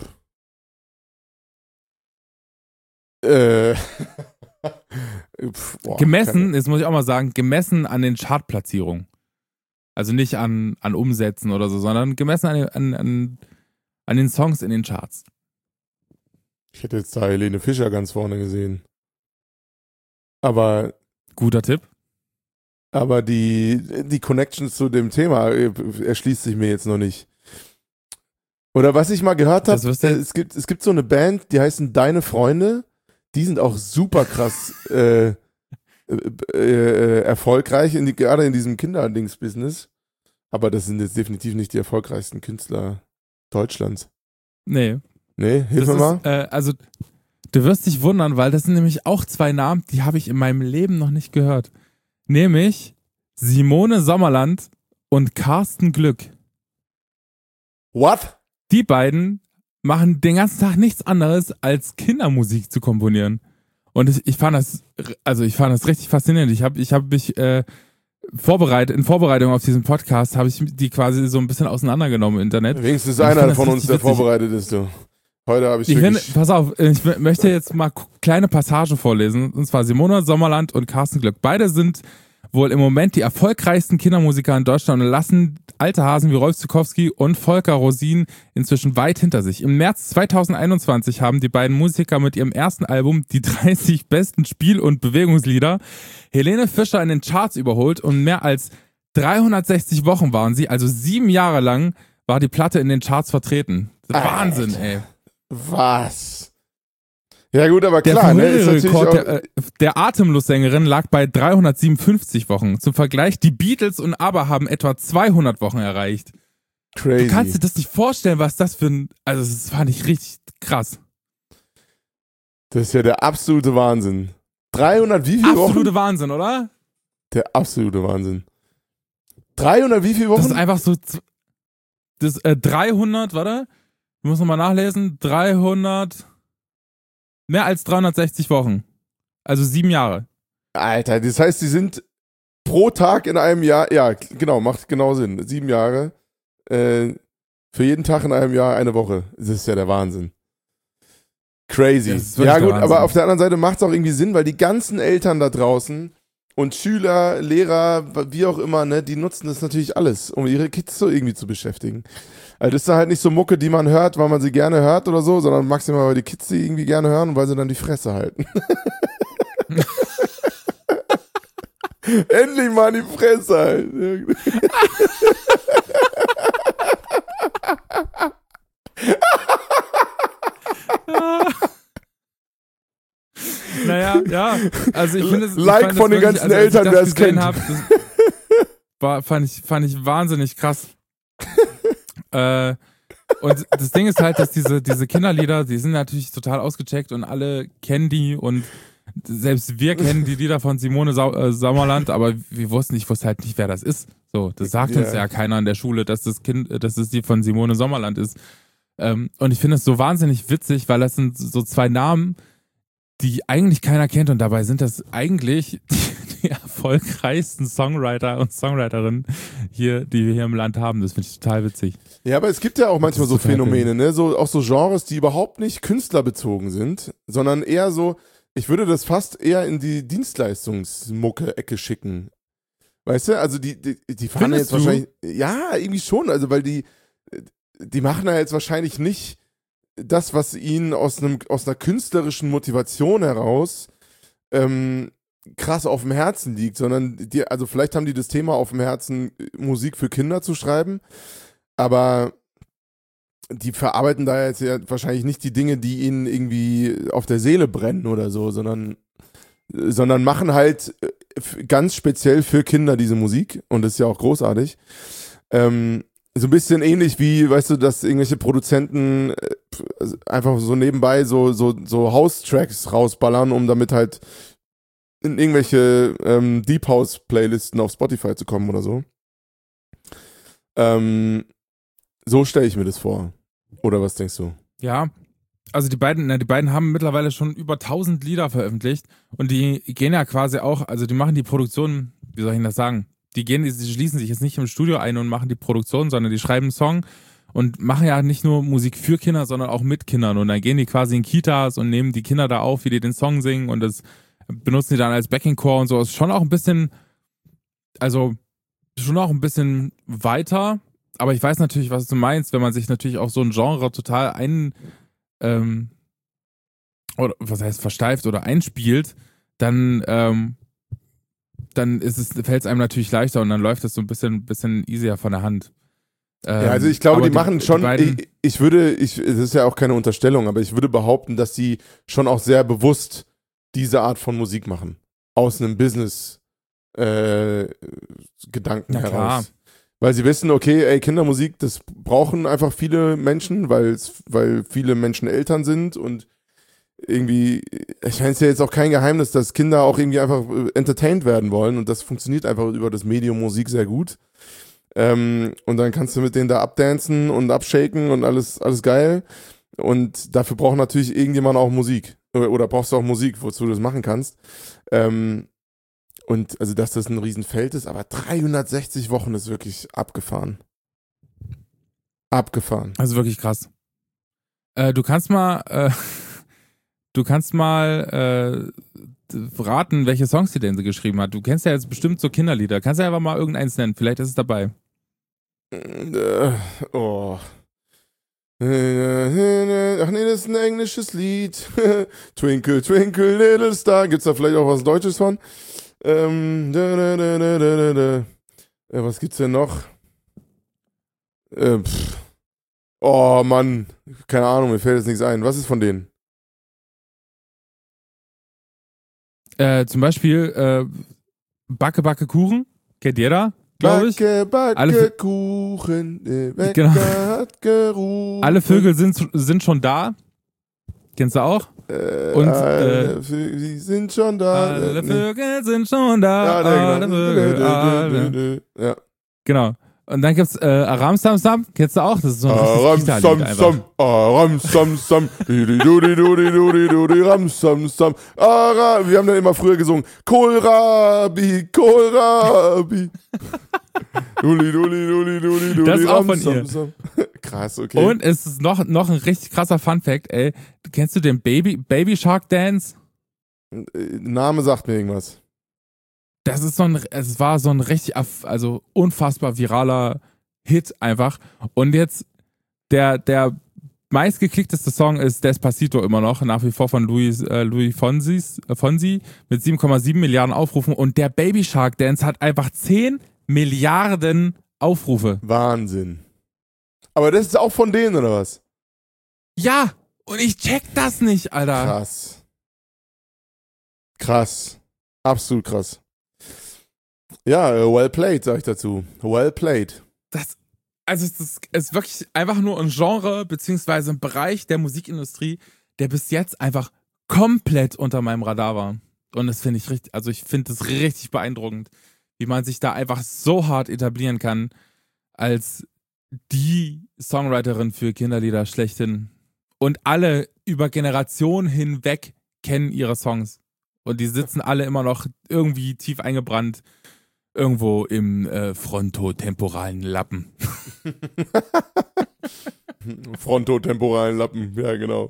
[SPEAKER 2] Äh. Pff, boah,
[SPEAKER 1] gemessen, jetzt muss ich auch mal sagen, gemessen an den Chartplatzierungen. Also nicht an, an Umsätzen oder so, sondern gemessen an, an, an, an den Songs in den Charts.
[SPEAKER 2] Ich hätte jetzt da Helene Fischer ganz vorne gesehen. Aber.
[SPEAKER 1] Guter Tipp.
[SPEAKER 2] Aber die, die Connection zu dem Thema erschließt sich mir jetzt noch nicht. Oder was ich mal gehört habe, äh, es gibt, es gibt so eine Band, die heißen Deine Freunde. Die sind auch super krass äh, äh, äh, erfolgreich, in die, gerade in diesem Kinderdings-Business. Aber das sind jetzt definitiv nicht die erfolgreichsten Künstler Deutschlands.
[SPEAKER 1] Nee.
[SPEAKER 2] Nee, hilf mir mal.
[SPEAKER 1] Äh, also, du wirst dich wundern, weil das sind nämlich auch zwei Namen, die habe ich in meinem Leben noch nicht gehört. Nämlich Simone Sommerland und Carsten Glück.
[SPEAKER 2] What?
[SPEAKER 1] Die beiden machen den ganzen Tag nichts anderes, als Kindermusik zu komponieren. Und ich, ich fand das, also ich fand das richtig faszinierend. Ich habe ich hab mich äh, vorbereitet, in Vorbereitung auf diesen Podcast, habe ich die quasi so ein bisschen auseinandergenommen im Internet.
[SPEAKER 2] Wenigstens einer von uns, der vorbereitet ist, du. Heute habe ich,
[SPEAKER 1] ich
[SPEAKER 2] wirklich...
[SPEAKER 1] Find, pass auf, ich möchte jetzt mal kleine Passage vorlesen. Und zwar Simone Sommerland und Carsten Glück. Beide sind wohl im Moment die erfolgreichsten Kindermusiker in Deutschland und lassen alte Hasen wie Rolf Zukowski und Volker Rosin inzwischen weit hinter sich. Im März zweitausendeinundzwanzig haben die beiden Musiker mit ihrem ersten Album die dreißig besten Spiel- und Bewegungslieder Helene Fischer in den Charts überholt und mehr als dreihundertsechzig Wochen waren sie, also sieben Jahre lang war die Platte in den Charts vertreten. Wahnsinn, ey.
[SPEAKER 2] Was? Ja gut, aber klar,
[SPEAKER 1] der
[SPEAKER 2] ne, ist natürlich
[SPEAKER 1] Rekord
[SPEAKER 2] auch
[SPEAKER 1] der, äh, der Atemlos-Sängerin lag bei dreihundertsiebenundfünfzig Wochen. Zum Vergleich, die Beatles und ABBA haben etwa zweihundert Wochen erreicht.
[SPEAKER 2] crazy.
[SPEAKER 1] Du kannst dir das nicht vorstellen, was das für ein... Also das fand ich richtig krass.
[SPEAKER 2] Das ist ja der absolute Wahnsinn. dreihundert wie viele Wochen?
[SPEAKER 1] Absolute Wahnsinn, oder?
[SPEAKER 2] Der absolute Wahnsinn. dreihundert wie viele Wochen?
[SPEAKER 1] Das ist einfach so... Das äh, dreihundert, warte, du musst nochmal nachlesen, dreihundert... Mehr als dreihundertsechzig Wochen. Also sieben Jahre.
[SPEAKER 2] Alter, das heißt, sie sind pro Tag in einem Jahr, ja, genau, macht genau Sinn. Sieben Jahre. Äh, für jeden Tag in einem Jahr eine Woche. Das ist ja der Wahnsinn. Crazy. Ja, gut, aber auf der anderen Seite macht es auch irgendwie Sinn, weil die ganzen Eltern da draußen und Schüler, Lehrer, wie auch immer, ne, die nutzen das natürlich alles, um ihre Kids so irgendwie zu beschäftigen. Also das ist dann halt nicht so Mucke, die man hört, weil man sie gerne hört oder so, sondern maximal, weil die Kids sie irgendwie gerne hören und weil sie dann die Fresse halten. Endlich mal die Fresse halten.
[SPEAKER 1] Naja, ja, also ich finde es...
[SPEAKER 2] Like
[SPEAKER 1] ich
[SPEAKER 2] von den
[SPEAKER 1] wirklich,
[SPEAKER 2] ganzen
[SPEAKER 1] also,
[SPEAKER 2] Eltern, wer es kennt.
[SPEAKER 1] Hab, das war, fand, ich, fand ich wahnsinnig krass. äh, und das Ding ist halt, dass diese, diese Kinderlieder, die sind natürlich total ausgecheckt und alle kennen die und selbst wir kennen die Lieder von Simone Sau äh, Sommerland, aber wir wussten, ich wusste halt nicht, wer das ist. So, das sagt yeah. uns ja keiner in der Schule, dass das Kind, dass es die von Simone Sommerland ist. Ähm, und ich finde es so wahnsinnig witzig, weil das sind so zwei Namen, die eigentlich keiner kennt und dabei sind das eigentlich die, die erfolgreichsten Songwriter und Songwriterinnen hier, die wir hier im Land haben. Das finde ich total witzig.
[SPEAKER 2] Ja, aber es gibt ja auch manchmal so Phänomene, ne? So, auch so Genres, die überhaupt nicht künstlerbezogen sind, sondern eher so, ich würde das fast eher in die Dienstleistungsmucke-Ecke schicken. Weißt du, also die, die, die fahren ja jetzt
[SPEAKER 1] du?
[SPEAKER 2] wahrscheinlich, ja, irgendwie schon, also weil die, die machen ja jetzt wahrscheinlich nicht das, was ihnen aus einem, aus einer künstlerischen Motivation heraus ähm, krass auf dem Herzen liegt, sondern die, also vielleicht haben die das Thema auf dem Herzen, Musik für Kinder zu schreiben, aber die verarbeiten da jetzt ja wahrscheinlich nicht die Dinge, die ihnen irgendwie auf der Seele brennen oder so, sondern, sondern machen halt ganz speziell für Kinder diese Musik und das ist ja auch großartig. Ähm, so ein bisschen ähnlich wie, weißt du, dass irgendwelche Produzenten einfach so nebenbei so, so, so House-Tracks rausballern, um damit halt in irgendwelche ähm, Deep House-Playlisten auf Spotify zu kommen oder so. Ähm, so stelle ich mir das vor. Oder was denkst du?
[SPEAKER 1] Ja, also die beiden, na, die beiden haben mittlerweile schon über tausend Lieder veröffentlicht und die gehen ja quasi auch, also die machen die Produktion, wie soll ich denn das sagen? Die gehen, die schließen sich jetzt nicht im Studio ein und machen die Produktion, sondern die schreiben einen Song und machen ja nicht nur Musik für Kinder, sondern auch mit Kindern. Und dann gehen die quasi in Kitas und nehmen die Kinder da auf, wie die den Song singen und das benutzen die dann als Backing-Core und so. Ist schon auch ein bisschen, also schon auch ein bisschen weiter. Aber ich weiß natürlich, was du meinst, wenn man sich natürlich auf so ein Genre total ein, ähm, oder was heißt versteift oder einspielt, dann, ähm, dann ist es, fällt es einem natürlich leichter und dann läuft es so ein bisschen, bisschen easier von der Hand. Ähm,
[SPEAKER 2] Ja, also ich glaube, die,
[SPEAKER 1] die
[SPEAKER 2] machen schon,
[SPEAKER 1] die beiden,
[SPEAKER 2] ich, ich würde, ich, es ist ja auch keine Unterstellung, aber ich würde behaupten, dass die schon auch sehr bewusst diese Art von Musik machen. Aus einem Business-Gedanken
[SPEAKER 1] Na klar.
[SPEAKER 2] heraus. Weil sie wissen, okay, ey, Kindermusik, das brauchen einfach viele Menschen, weil's, weil viele Menschen Eltern sind und irgendwie, ich meine, es ist ja jetzt auch kein Geheimnis, dass Kinder auch irgendwie einfach äh, entertained werden wollen und das funktioniert einfach über das Medium Musik sehr gut. Ähm, und dann kannst du mit denen da abdancen und abshaken und alles, alles geil. Und dafür braucht natürlich irgendjemand auch Musik. Oder, oder brauchst du auch Musik, wozu du das machen kannst. Ähm, und also, dass das ein Riesenfeld ist, aber dreihundertsechzig Wochen ist wirklich abgefahren. Abgefahren.
[SPEAKER 1] also wirklich krass. Äh, du kannst mal, äh, du kannst mal äh, raten, welche Songs die denn so geschrieben hat. Du kennst ja jetzt bestimmt so Kinderlieder. Kannst du einfach mal irgendeins nennen? Vielleicht ist es dabei.
[SPEAKER 2] Äh, oh. Ach nee, das ist ein englisches Lied. Twinkle, twinkle, little star. Gibt's da vielleicht auch was Deutsches von? Ähm, da, da, da, da, da, da. Äh, was gibt's denn noch? Äh, pff. Oh Mann, keine Ahnung, mir fällt jetzt nichts ein. Was ist von denen?
[SPEAKER 1] Äh, zum Beispiel äh, Backe, Backe, Kuchen. Kennt jeder, glaube ich.
[SPEAKER 2] Backe, Backe,
[SPEAKER 1] Alle,
[SPEAKER 2] Kuchen, der Bäcker
[SPEAKER 1] Genau.
[SPEAKER 2] hat gerufen.
[SPEAKER 1] alle Vögel sind, sind schon da. Kennst du auch?
[SPEAKER 2] Äh,
[SPEAKER 1] Und,
[SPEAKER 2] alle
[SPEAKER 1] äh,
[SPEAKER 2] Vögel, die sind schon da.
[SPEAKER 1] Alle
[SPEAKER 2] Äh, nee.
[SPEAKER 1] Vögel sind schon da.
[SPEAKER 2] Ja,
[SPEAKER 1] alle
[SPEAKER 2] der,
[SPEAKER 1] Vögel,
[SPEAKER 2] genau.
[SPEAKER 1] alle.
[SPEAKER 2] Ja.
[SPEAKER 1] Genau. Und dann gibt's äh, Aram Sam Sam. Kennst du auch? Das ist so ein
[SPEAKER 2] Aram
[SPEAKER 1] richtiges
[SPEAKER 2] Sam
[SPEAKER 1] Kita-Lied
[SPEAKER 2] Sam,
[SPEAKER 1] einfach.
[SPEAKER 2] Aram Sam Sam, dudi dudi dudi dudi dudi Ram Sam Sam, Ara, wir haben dann immer früher gesungen, Kohlrabi, Kohlrabi. Duli duli duli duli duli
[SPEAKER 1] Das ist auch
[SPEAKER 2] Ram
[SPEAKER 1] von
[SPEAKER 2] Sam
[SPEAKER 1] ihr.
[SPEAKER 2] Sam. Krass, okay.
[SPEAKER 1] Und es ist noch, noch ein richtig krasser Funfact, ey. Kennst du den Baby, Baby Shark Dance?
[SPEAKER 2] Äh, Name sagt mir irgendwas.
[SPEAKER 1] Das ist so ein, es war so ein richtig, aff- also unfassbar viraler Hit einfach. Und jetzt der, der meistgeklickteste Song ist Despacito immer noch, nach wie vor von Louis, äh, Louis Fonsis, äh, Fonsi mit sieben Komma sieben Milliarden Aufrufen. Und der Baby Shark Dance hat einfach zehn Milliarden Aufrufe.
[SPEAKER 2] Wahnsinn. Aber das ist auch von denen, oder was?
[SPEAKER 1] Ja, und ich check das nicht, Alter.
[SPEAKER 2] Krass. Krass. Absolut krass. Ja, äh, well played, sag ich dazu. Well played.
[SPEAKER 1] Das, also es ist, es ist wirklich einfach nur ein Genre, beziehungsweise ein Bereich der Musikindustrie, der bis jetzt einfach komplett unter meinem Radar war. Und das finde ich richtig, also ich finde es richtig beeindruckend, wie man sich da einfach so hart etablieren kann, als die Songwriterin für Kinderlieder schlechthin. Und alle über Generationen hinweg kennen ihre Songs. Und die sitzen alle immer noch irgendwie tief eingebrannt irgendwo im äh, frontotemporalen Lappen.
[SPEAKER 2] Frontotemporalen Lappen, ja, genau.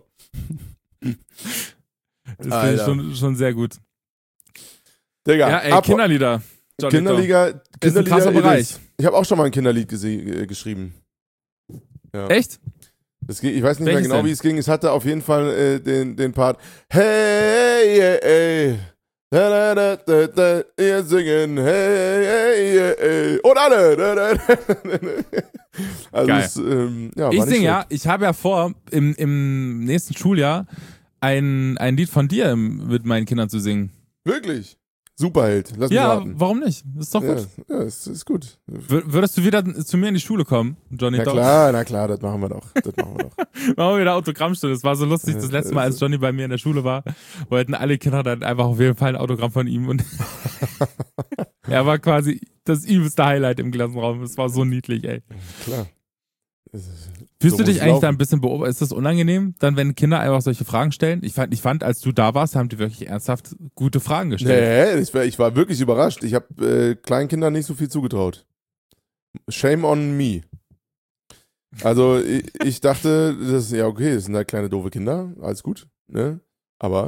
[SPEAKER 1] Das finde ich
[SPEAKER 2] Alter.
[SPEAKER 1] schon, schon sehr gut.
[SPEAKER 2] Digga,
[SPEAKER 1] Ja, ey,
[SPEAKER 2] ab-
[SPEAKER 1] Kinderlieder. Johnny
[SPEAKER 2] Kinderliga,
[SPEAKER 1] Ist ein
[SPEAKER 2] Kinderliga
[SPEAKER 1] krasser
[SPEAKER 2] it is.
[SPEAKER 1] Bereich.
[SPEAKER 2] Ich habe auch schon mal ein Kinderlied gese- äh, geschrieben. Ja.
[SPEAKER 1] Echt?
[SPEAKER 2] Das ging, ich weiß nicht
[SPEAKER 1] Welches
[SPEAKER 2] mehr genau,
[SPEAKER 1] denn?
[SPEAKER 2] wie es ging. Es hatte auf jeden Fall äh, den, den Part Hey, hey, hey. Da, da, da, da, da, ihr singen, hey, hey, hey, hey. Und alle. Da, da, da. Also
[SPEAKER 1] Geil.
[SPEAKER 2] Es, ähm, ja,
[SPEAKER 1] Ich
[SPEAKER 2] war nicht
[SPEAKER 1] singe ja,
[SPEAKER 2] schlecht.
[SPEAKER 1] ich habe ja vor, im, im nächsten Schuljahr ein, ein Lied von dir im- mit meinen Kindern zu singen.
[SPEAKER 2] Wirklich? Superheld. Lass mich
[SPEAKER 1] Ja,
[SPEAKER 2] raten.
[SPEAKER 1] warum nicht? Das ist doch
[SPEAKER 2] Ja,
[SPEAKER 1] gut.
[SPEAKER 2] ja, ist, ist gut.
[SPEAKER 1] Wür- Würdest du wieder zu mir in die Schule kommen, Johnny?
[SPEAKER 2] Na
[SPEAKER 1] Doch.
[SPEAKER 2] klar, na klar, das machen wir doch. Das machen wir doch.
[SPEAKER 1] Machen wir wieder Autogrammstunde. Das war so lustig, das letzte Mal, als Johnny bei mir in der Schule war, wollten alle Kinder dann einfach auf jeden Fall ein Autogramm von ihm und er war quasi das übelste Highlight im Klassenraum. Es war so niedlich, ey.
[SPEAKER 2] Klar.
[SPEAKER 1] Fühlst
[SPEAKER 2] So
[SPEAKER 1] du dich
[SPEAKER 2] muss es
[SPEAKER 1] eigentlich
[SPEAKER 2] laufen.
[SPEAKER 1] da ein bisschen beobachtet? Ist das unangenehm, dann, wenn Kinder einfach solche Fragen stellen? Ich fand, ich fand, als du da warst, haben die wirklich ernsthaft gute Fragen gestellt.
[SPEAKER 2] Nee, ich war, ich war wirklich überrascht. Ich habe äh, Kleinkindern nicht so viel zugetraut. Shame on me. Also ich, ich dachte, das ist ja okay, das sind halt kleine doofe Kinder, alles gut, ne? Aber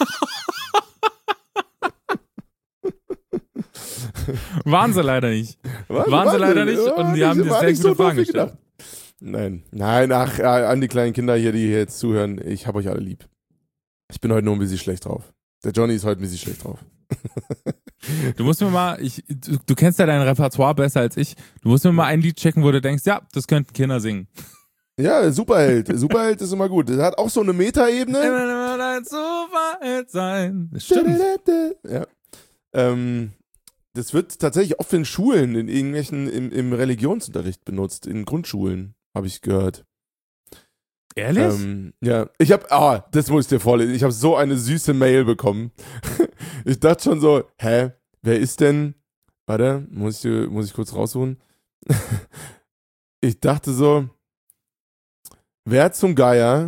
[SPEAKER 1] Waren sie leider nicht.
[SPEAKER 2] War-
[SPEAKER 1] Waren sie
[SPEAKER 2] war-
[SPEAKER 1] leider nicht
[SPEAKER 2] war
[SPEAKER 1] und die
[SPEAKER 2] nicht-
[SPEAKER 1] haben dir
[SPEAKER 2] war
[SPEAKER 1] sehr
[SPEAKER 2] nicht
[SPEAKER 1] gute
[SPEAKER 2] so doof
[SPEAKER 1] Fragen
[SPEAKER 2] wie
[SPEAKER 1] gestellt.
[SPEAKER 2] gedacht. Nein, nein, ach, äh, an die kleinen Kinder hier, die hier jetzt zuhören, ich hab euch alle lieb. Ich bin heute nur ein bisschen schlecht drauf. Der Johnny ist heute ein bisschen schlecht drauf.
[SPEAKER 1] Du musst mir mal, ich, du, du kennst ja dein Repertoire besser als ich. Du musst mir mal ein Lied checken, wo du denkst, ja, das könnten Kinder singen.
[SPEAKER 2] Ja, Superheld. Superheld ist immer gut. Das hat auch so eine Metaebene.
[SPEAKER 1] Immer ein Superheld sein. Das stimmt.
[SPEAKER 2] Ja. Ähm, das wird tatsächlich oft in Schulen, in irgendwelchen, im, im Religionsunterricht benutzt, in Grundschulen, habe ich gehört.
[SPEAKER 1] Ehrlich?
[SPEAKER 2] Ähm, ja, ich habe, ah, das muss ich dir vorlesen. Ich habe so eine süße Mail bekommen. Ich dachte schon so, hä, wer ist denn? Warte, muss ich, muss ich kurz raussuchen. Ich dachte so, wer zum Geier?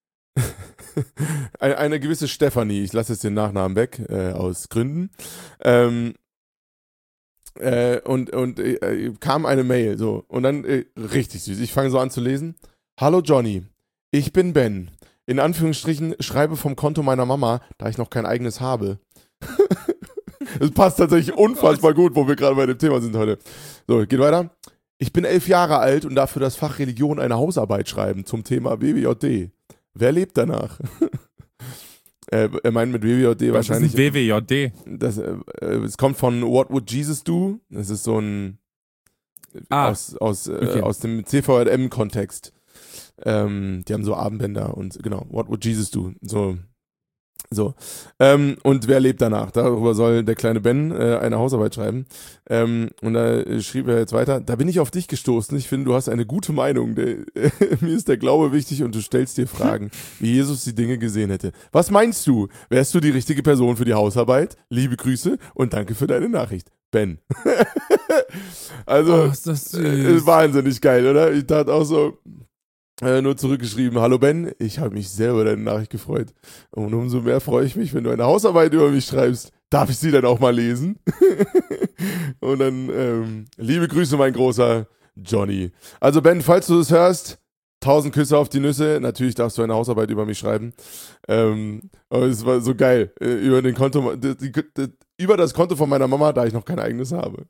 [SPEAKER 2] eine, eine gewisse Stefanie, ich lasse jetzt den Nachnamen weg, äh, aus Gründen. Ähm, äh, und und äh, kam eine Mail, so. Und dann, äh, richtig süß. Ich fange so an zu lesen. Hallo Johnny. Ich bin Ben. In Anführungsstrichen schreibe vom Konto meiner Mama, da ich noch kein eigenes habe. Das passt tatsächlich unfassbar gut, wo wir gerade bei dem Thema sind heute. So, geht weiter. Ich bin elf Jahre alt und darf für das Fach Religion eine Hausarbeit schreiben zum Thema W W J D. Wer lebt danach? äh, er meint mit W W J D
[SPEAKER 1] Was
[SPEAKER 2] wahrscheinlich...
[SPEAKER 1] ist ein W W J D?
[SPEAKER 2] Das, äh, es kommt von What Would Jesus Do? Das ist so ein...
[SPEAKER 1] Ah,
[SPEAKER 2] aus, aus, äh,
[SPEAKER 1] okay.
[SPEAKER 2] aus dem C V J M-Kontext. Ähm, die haben so Armbänder und genau, What Would Jesus Do? So, so. Ähm, und wer lebt danach? Darüber soll der kleine Ben äh, eine Hausarbeit schreiben. Ähm, und da schrieb er jetzt weiter, da bin ich auf dich gestoßen. Ich finde, du hast eine gute Meinung. Der, äh, mir ist der Glaube wichtig und du stellst dir Fragen, wie Jesus die Dinge gesehen hätte. Was meinst du? Wärst du die richtige Person für die Hausarbeit? Liebe Grüße und danke für deine Nachricht. Ben. Also,
[SPEAKER 1] Oh, ist das süß.
[SPEAKER 2] äh, wahnsinnig geil, oder? Ich dachte auch so, äh, nur zurückgeschrieben, hallo Ben, ich habe mich sehr über deine Nachricht gefreut. Und umso mehr freue ich mich, wenn du eine Hausarbeit über mich schreibst. Darf ich sie dann auch mal lesen? Und dann, ähm, liebe Grüße, mein großer Johnny. Also Ben, falls du das hörst, tausend Küsse auf die Nüsse. Natürlich darfst du eine Hausarbeit über mich schreiben. Ähm, aber es war so geil. Äh, über den Konto, die, die, die, über das Konto von meiner Mama, da ich noch kein eigenes habe.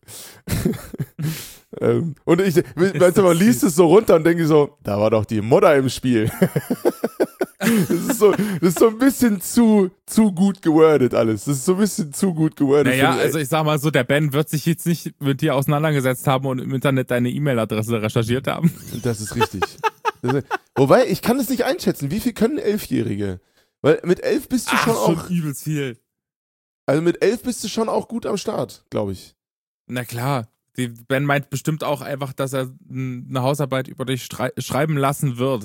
[SPEAKER 2] ähm, und ich, weißt du, man liest es so runter und denke so, da war doch die Mutter im Spiel. Das ist so, das ist so ein bisschen zu, zu gut gewordet alles. Das ist so ein bisschen zu gut gewordet.
[SPEAKER 1] Naja,
[SPEAKER 2] finde,
[SPEAKER 1] also ich sag mal so, der Ben wird sich jetzt nicht mit dir auseinandergesetzt haben und im Internet deine E-Mail-Adresse recherchiert haben.
[SPEAKER 2] Das ist richtig. Das ist, wobei, ich kann es nicht einschätzen. Wie viel können Elfjährige? Weil mit elf bist du
[SPEAKER 1] Ach,
[SPEAKER 2] schon auch.
[SPEAKER 1] schon übelst viel.
[SPEAKER 2] Also mit elf bist du schon auch gut am Start, glaube ich.
[SPEAKER 1] Na klar. Die Ben meint bestimmt auch einfach, dass er eine Hausarbeit über dich schrei- schreiben lassen wird.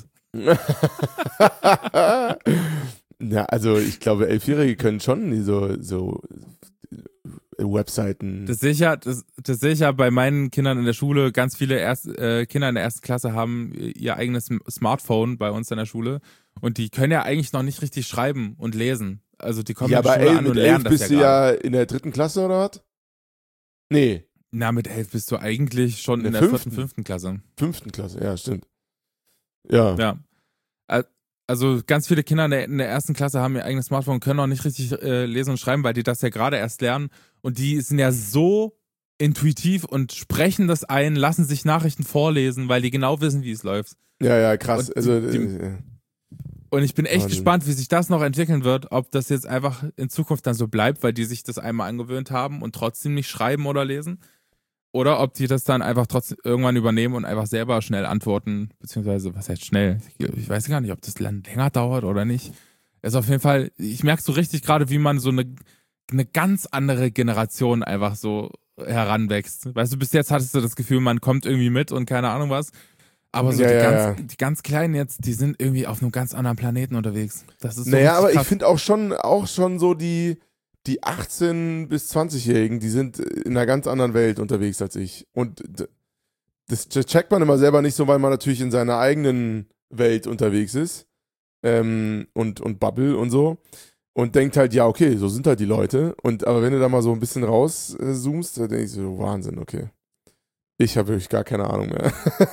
[SPEAKER 2] Ja, also ich glaube, Elfjährige können schon die so, so Webseiten.
[SPEAKER 1] Das sehe ich ja, das, das sehe ich ja bei meinen Kindern in der Schule. Ganz viele Erst, äh, Kinder in der ersten Klasse haben ihr eigenes Smartphone bei uns in der Schule und die können ja eigentlich noch nicht richtig schreiben und lesen. Also die kommen
[SPEAKER 2] ja,
[SPEAKER 1] in die
[SPEAKER 2] aber
[SPEAKER 1] Schule
[SPEAKER 2] elf,
[SPEAKER 1] an
[SPEAKER 2] mit
[SPEAKER 1] und lernen
[SPEAKER 2] elf
[SPEAKER 1] das
[SPEAKER 2] bist
[SPEAKER 1] ja
[SPEAKER 2] du
[SPEAKER 1] gerade.
[SPEAKER 2] ja in der dritten Klasse oder was? Nee.
[SPEAKER 1] Na, mit elf bist du eigentlich schon
[SPEAKER 2] In
[SPEAKER 1] in
[SPEAKER 2] der
[SPEAKER 1] der
[SPEAKER 2] fünften.
[SPEAKER 1] vierten, fünften Klasse.
[SPEAKER 2] Fünften Klasse, ja, stimmt. Ja.
[SPEAKER 1] Ja. Also ganz viele Kinder in der, in der ersten Klasse haben ihr eigenes Smartphone, können auch nicht richtig äh, lesen und schreiben, weil die das ja gerade erst lernen. Und die sind ja so intuitiv und sprechen das ein, lassen sich Nachrichten vorlesen, weil die genau wissen, wie es läuft.
[SPEAKER 2] Ja, ja, krass.
[SPEAKER 1] Und
[SPEAKER 2] Also,
[SPEAKER 1] die-
[SPEAKER 2] äh,
[SPEAKER 1] Und ich bin echt
[SPEAKER 2] Wahnsinn.
[SPEAKER 1] gespannt, wie sich das noch entwickeln wird, ob das jetzt einfach in Zukunft dann so bleibt, weil die sich das einmal angewöhnt haben und trotzdem nicht schreiben oder lesen. Oder ob die das dann einfach trotzdem irgendwann übernehmen und einfach selber schnell antworten, beziehungsweise, was heißt schnell? Ich weiß gar nicht, ob das dann länger dauert oder nicht. Es ist auf jeden Fall, ich merke so richtig gerade, wie man so eine, eine ganz andere Generation einfach so heranwächst. Weißt du, bis jetzt hattest du das Gefühl, man kommt irgendwie mit und keine Ahnung was. Aber so
[SPEAKER 2] Ja,
[SPEAKER 1] die,
[SPEAKER 2] ja,
[SPEAKER 1] ganz,
[SPEAKER 2] ja.
[SPEAKER 1] die ganz Kleinen jetzt, die sind irgendwie auf einem ganz anderen Planeten unterwegs. Das ist so
[SPEAKER 2] naja,
[SPEAKER 1] richtig
[SPEAKER 2] aber ich
[SPEAKER 1] krass.
[SPEAKER 2] finde auch schon, auch schon so die, die achtzehn- bis zwanzigjährigen, die sind in einer ganz anderen Welt unterwegs als ich. Und d- das checkt man immer selber nicht so, weil man natürlich in seiner eigenen Welt unterwegs ist. Ähm, und, und Bubble und so. Und denkt halt, ja, okay, so sind halt die Leute. Und aber wenn du da mal so ein bisschen rauszoomst, dann denke ich so, Wahnsinn, okay. Ich habe wirklich gar keine Ahnung mehr.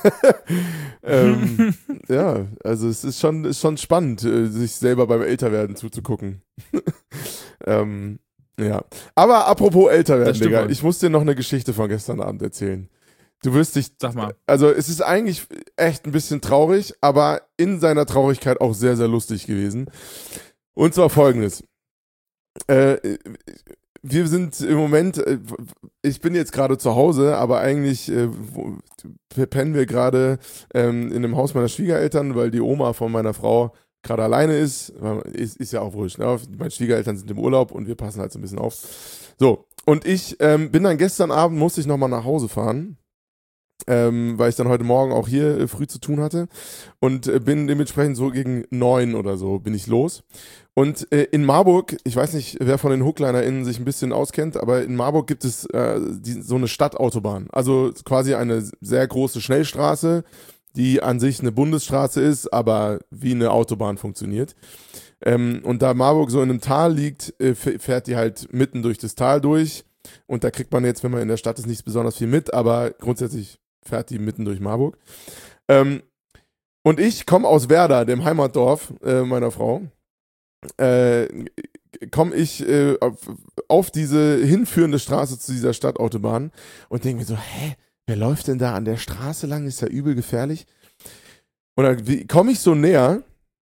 [SPEAKER 2] ähm, ja, also es ist schon, ist schon spannend, äh, sich selber beim Älterwerden zuzugucken. ähm, ja. Aber apropos Älterwerden,
[SPEAKER 1] Das stimmt
[SPEAKER 2] Digga,
[SPEAKER 1] wohl.
[SPEAKER 2] ich muss dir noch eine Geschichte von gestern Abend erzählen. Du wirst dich,
[SPEAKER 1] Sag mal.
[SPEAKER 2] also es ist eigentlich echt ein bisschen traurig, aber in seiner Traurigkeit auch sehr, sehr lustig gewesen. Und zwar folgendes. Äh, wir sind im Moment, äh, ich bin jetzt gerade zu Hause, aber eigentlich äh, wo, pennen wir gerade ähm, in dem Haus meiner Schwiegereltern, weil die Oma von meiner Frau gerade alleine ist. ist. Ist ja auch wurscht, ne? Meine Schwiegereltern sind im Urlaub und wir passen halt so ein bisschen auf. So, und ich ähm, bin dann gestern Abend, musste ich nochmal nach Hause fahren. Ähm, weil ich dann heute Morgen auch hier äh, früh zu tun hatte und äh, bin dementsprechend so gegen neun oder so bin ich los. Und äh, in Marburg, ich weiß nicht, wer von den HooklinerInnen sich ein bisschen auskennt, aber in Marburg gibt es äh, die, so eine Stadtautobahn. Also quasi eine sehr große Schnellstraße, die an sich eine Bundesstraße ist, aber wie eine Autobahn funktioniert. Ähm, und da Marburg so in einem Tal liegt, äh, fährt die halt mitten durch das Tal durch. Und da kriegt man jetzt, wenn man in der Stadt ist, nicht besonders viel mit, aber grundsätzlich fährt die mitten durch Marburg. Ähm, und ich komme aus Werder, dem Heimatdorf äh, meiner Frau. Äh, komme ich äh, auf, auf diese hinführende Straße zu dieser Stadtautobahn und denke mir so, hä, wer läuft denn da an der Straße lang? Ist ja übel gefährlich. Und dann komme ich so näher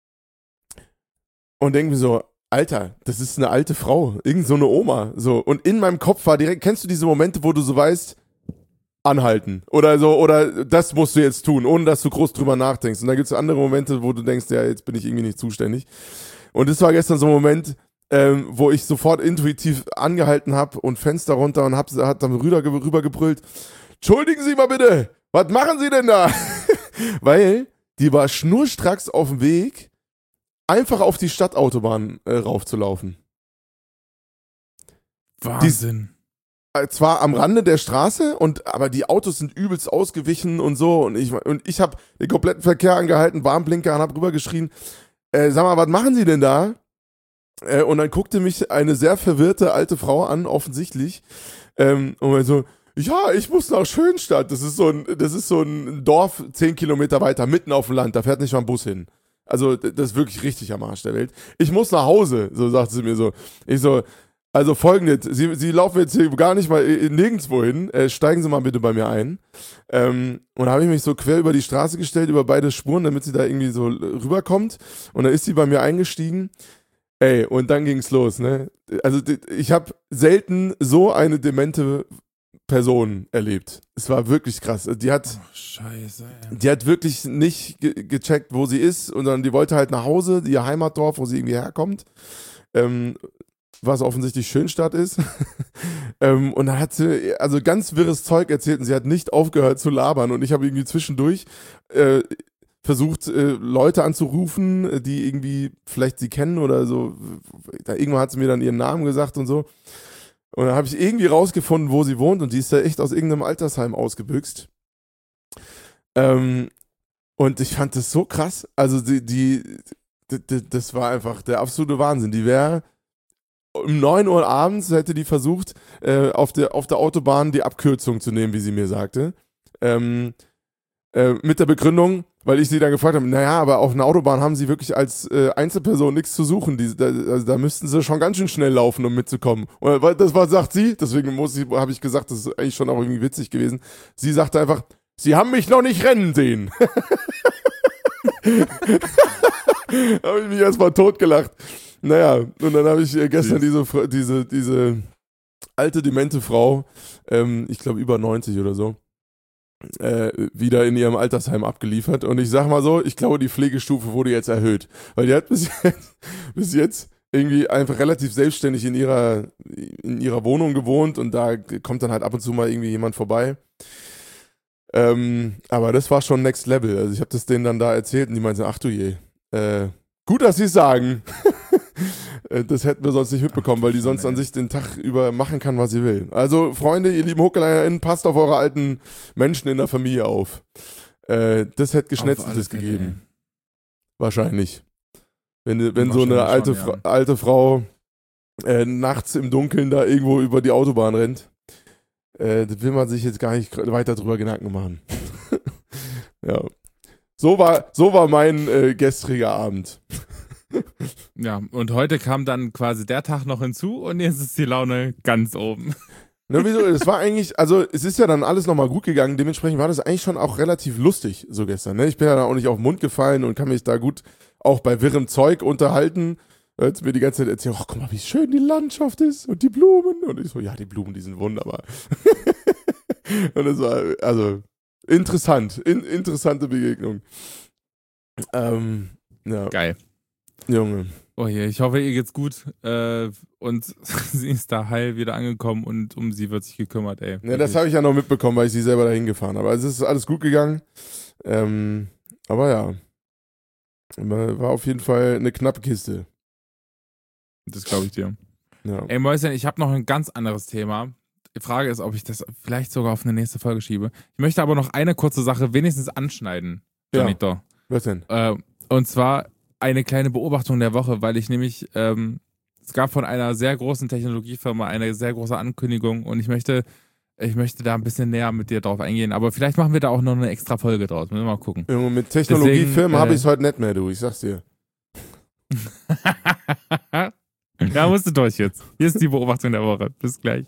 [SPEAKER 2] und denke mir so, Alter, das ist eine alte Frau, irgend so eine Oma. So. Und in meinem Kopf war direkt, kennst du diese Momente, wo du so weißt, anhalten oder so, oder das musst du jetzt tun, ohne dass du groß drüber nachdenkst. Und dann gibt es andere Momente, wo du denkst, ja, jetzt bin ich irgendwie nicht zuständig. Und das war gestern so ein Moment, ähm, wo ich sofort intuitiv angehalten habe und Fenster runter und hab, hat dann rüber, rüber gebrüllt, entschuldigen Sie mal bitte, was machen Sie denn da? Weil die war schnurstracks auf dem Weg, einfach auf die Stadtautobahn äh, raufzulaufen.
[SPEAKER 1] Wahnsinn.
[SPEAKER 2] Die, zwar am Rande der Straße, und aber die Autos sind übelst ausgewichen und so. Und ich, und ich habe den kompletten Verkehr angehalten, Warnblinker und hab rübergeschrien, äh, sag mal, was machen Sie denn da? Äh, und dann guckte mich eine sehr verwirrte alte Frau an, offensichtlich. Ähm, und war so, ja, ich muss nach Schönstadt. Das ist so ein, das ist so ein Dorf zehn Kilometer weiter, mitten auf dem Land. Da fährt nicht mal ein Bus hin. Also, das ist wirklich richtig am Arsch der Welt. Ich muss nach Hause, so sagte sie mir so. Ich so, also folgendes, Sie, Sie laufen jetzt hier gar nicht mal nirgendwo hin, äh, steigen Sie mal bitte bei mir ein. Ähm, und da habe ich mich so quer über die Straße gestellt, über beide Spuren, damit sie da irgendwie so rüberkommt. Und dann ist sie bei mir eingestiegen. Ey, und dann ging's los, ne? Also ich habe selten so eine demente Person erlebt. Es war wirklich krass. Die hat,
[SPEAKER 1] oh, Scheiße, ey.
[SPEAKER 2] Die hat wirklich nicht ge- gecheckt, wo sie ist, sondern die wollte halt nach Hause, ihr Heimatdorf, wo sie irgendwie herkommt. Ähm, was offensichtlich Schönstadt ist. ähm, und dann hat sie also ganz wirres Zeug erzählt und sie hat nicht aufgehört zu labern. Und ich habe irgendwie zwischendurch äh, versucht, äh, Leute anzurufen, die irgendwie vielleicht sie kennen oder so. Da, irgendwann hat sie mir dann ihren Namen gesagt und so. Und dann habe ich irgendwie rausgefunden, wo sie wohnt, und die ist ja echt aus irgendeinem Altersheim ausgebüxt. Ähm, und ich fand das so krass. Also die, die, die das war einfach der absolute Wahnsinn. Die wäre um neun Uhr abends hätte die versucht, äh, auf, der, auf der Autobahn die Abkürzung zu nehmen, wie sie mir sagte. Ähm, äh, mit der Begründung, weil ich sie dann gefragt habe, naja, aber auf einer Autobahn haben sie wirklich als äh, Einzelperson nichts zu suchen. Die, da, also da müssten sie schon ganz schön schnell laufen, um mitzukommen. Und das war, sagt sie, deswegen habe ich gesagt, das ist eigentlich schon auch irgendwie witzig gewesen. Sie sagte einfach, Sie haben mich noch nicht rennen sehen. Habe ich mich erstmal totgelacht. Naja, und dann habe ich gestern diese, diese, diese alte, demente Frau, ähm, ich glaube über neunzig oder so, äh, wieder in ihrem Altersheim abgeliefert. Und ich sag mal so, ich glaube, die Pflegestufe wurde jetzt erhöht. Weil die hat bis jetzt, bis jetzt irgendwie einfach relativ selbstständig in ihrer, in ihrer Wohnung gewohnt, und da kommt dann halt ab und zu mal irgendwie jemand vorbei. Ähm, aber das war schon Next Level. Also ich habe das denen dann da erzählt und die meinten, ach du je, äh, gut, dass sie es sagen. Das hätten wir sonst nicht mitbekommen, weil die sonst an sich den Tag über machen kann, was sie will. Also, Freunde, ihr lieben HooklinerInnen, passt auf eure alten Menschen in der Familie auf. Äh, das hätte Geschnetzeltes gegeben. Wahrscheinlich. Wenn, wenn so eine alte, schon, ja. Fra- alte Frau äh, nachts im Dunkeln da irgendwo über die Autobahn rennt, äh, das will man sich jetzt gar nicht weiter drüber Gedanken machen. Ja. So war, so war mein äh, gestriger Abend.
[SPEAKER 1] Ja, und heute kam dann quasi der Tag noch hinzu und jetzt ist die Laune ganz oben.
[SPEAKER 2] Na, wieso? Es war eigentlich, also es ist ja dann alles nochmal gut gegangen, dementsprechend war das eigentlich schon auch relativ lustig so gestern. Ne? Ich bin ja dann auch nicht auf den Mund gefallen und kann mich da gut auch bei wirrem Zeug unterhalten. Als mir die ganze Zeit erzählt, oh, guck mal, wie schön die Landschaft ist und die Blumen. Und ich so, ja, die Blumen, die sind wunderbar. Und es war, also, interessant. In, interessante Begegnung. Ähm, ja.
[SPEAKER 1] Geil.
[SPEAKER 2] Junge.
[SPEAKER 1] Oh je, ich hoffe, ihr geht's gut. Äh, und sie ist da heil wieder angekommen und um sie wird sich gekümmert, ey.
[SPEAKER 2] Ja, das habe ich ja noch mitbekommen, weil ich sie selber dahin gefahren habe. Also es ist alles gut gegangen. Ähm, aber ja. War auf jeden Fall eine knappe Kiste.
[SPEAKER 1] Das glaube ich dir.
[SPEAKER 2] Ja.
[SPEAKER 1] Ey, Mäuschen, ich habe noch ein ganz anderes Thema. Die Frage ist, ob ich das vielleicht sogar auf eine nächste Folge schiebe. Ich möchte aber noch eine kurze Sache wenigstens anschneiden, Jonito.
[SPEAKER 2] Ja. Was denn?
[SPEAKER 1] Äh, und zwar eine kleine Beobachtung der Woche, weil ich nämlich, ähm, es gab von einer sehr großen Technologiefirma eine sehr große Ankündigung und ich möchte, ich möchte da ein bisschen näher mit dir drauf eingehen. Aber vielleicht machen wir da auch noch eine extra Folge draus. Müssen wir mal gucken.
[SPEAKER 2] Junge, mit Technologiefirmen
[SPEAKER 1] äh,
[SPEAKER 2] habe ich es heute nicht mehr, du. Ich sag's dir.
[SPEAKER 1] Ja, musst du durch jetzt. Hier ist die Beobachtung der Woche. Bis gleich.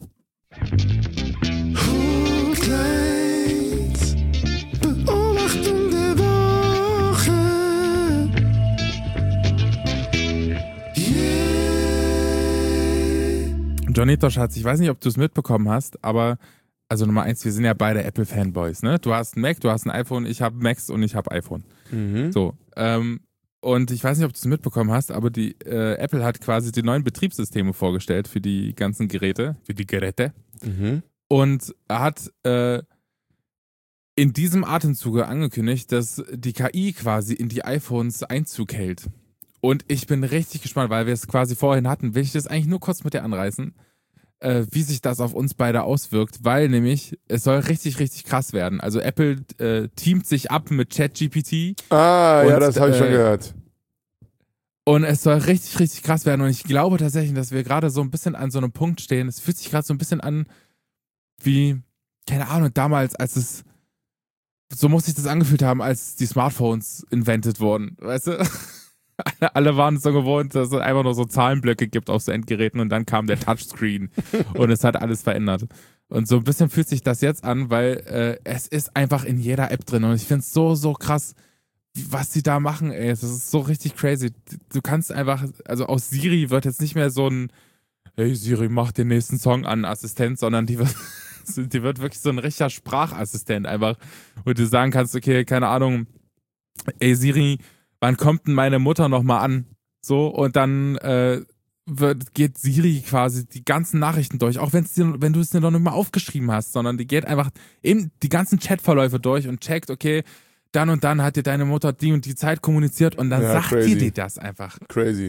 [SPEAKER 3] Beobachtung der Woche. Yeah.
[SPEAKER 1] Jonito, Schatz, ich weiß nicht, ob du es mitbekommen hast, aber also Nummer eins, wir sind ja beide Apple-Fanboys, ne? Du hast ein Mac, du hast ein iPhone, ich habe Macs und ich habe iPhone.
[SPEAKER 2] Mhm.
[SPEAKER 1] So, ähm, und ich weiß nicht, ob du es mitbekommen hast, aber die äh, Apple hat quasi die neuen Betriebssysteme vorgestellt für die ganzen Geräte, für die Geräte.
[SPEAKER 2] Mhm.
[SPEAKER 1] Und er hat äh, in diesem Atemzuge angekündigt, dass die K I quasi in die iPhones Einzug hält. Und ich bin richtig gespannt, weil wir es quasi vorhin hatten, will ich das eigentlich nur kurz mit dir anreißen, äh, wie sich das auf uns beide auswirkt, weil nämlich es soll richtig, richtig krass werden. Also Apple äh, teamt sich ab mit ChatGPT.
[SPEAKER 2] Ah,
[SPEAKER 1] und,
[SPEAKER 2] ja, das habe ich
[SPEAKER 1] äh,
[SPEAKER 2] schon gehört.
[SPEAKER 1] Und es soll richtig, richtig krass werden. Und ich glaube tatsächlich, dass wir gerade so ein bisschen an so einem Punkt stehen. Es fühlt sich gerade so ein bisschen an wie, keine Ahnung, damals, als es, so muss sich das angefühlt haben, als die Smartphones invented wurden. Weißt du? Alle waren so gewohnt, dass es einfach nur so Zahlenblöcke gibt auf so Endgeräten und dann kam der Touchscreen und es hat alles verändert. Und so ein bisschen fühlt sich das jetzt an, weil äh, es ist einfach in jeder App drin und ich finde es so, so krass, was sie da machen, ey. Das ist so richtig crazy. Du kannst einfach, also aus Siri wird jetzt nicht mehr so ein hey Siri, mach den nächsten Song an, Assistent, sondern die wird, die wird wirklich so ein richtiger Sprachassistent einfach, wo du sagen kannst, okay, keine Ahnung, ey Siri, wann kommt denn meine Mutter nochmal an? So, und dann äh, wird, geht Siri quasi die ganzen Nachrichten durch, auch wenn's dir, wenn du es dir noch nicht mal aufgeschrieben hast, sondern die geht einfach in die ganzen Chatverläufe durch und checkt, okay, dann und dann hat dir deine Mutter die und die Zeit kommuniziert und dann
[SPEAKER 2] Ja,
[SPEAKER 1] sagt
[SPEAKER 2] crazy.
[SPEAKER 1] die dir das einfach.
[SPEAKER 2] Crazy.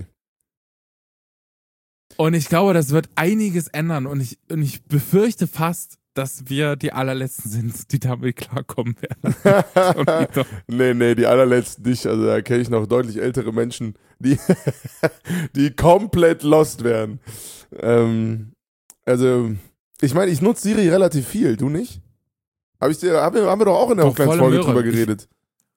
[SPEAKER 1] Und ich glaube, das wird einiges ändern und ich, und ich befürchte fast, dass wir die allerletzten sind, die damit klarkommen werden.
[SPEAKER 2] nee, nee, die allerletzten nicht. Also da kenne ich noch deutlich ältere Menschen, die, die komplett lost werden. Ähm, also, ich meine, ich nutze Siri relativ viel, du nicht? Hab ich dir, haben wir, haben wir doch auch in der
[SPEAKER 1] Doch, volle
[SPEAKER 2] Hochglanzfolge
[SPEAKER 1] Möhre.
[SPEAKER 2] drüber geredet.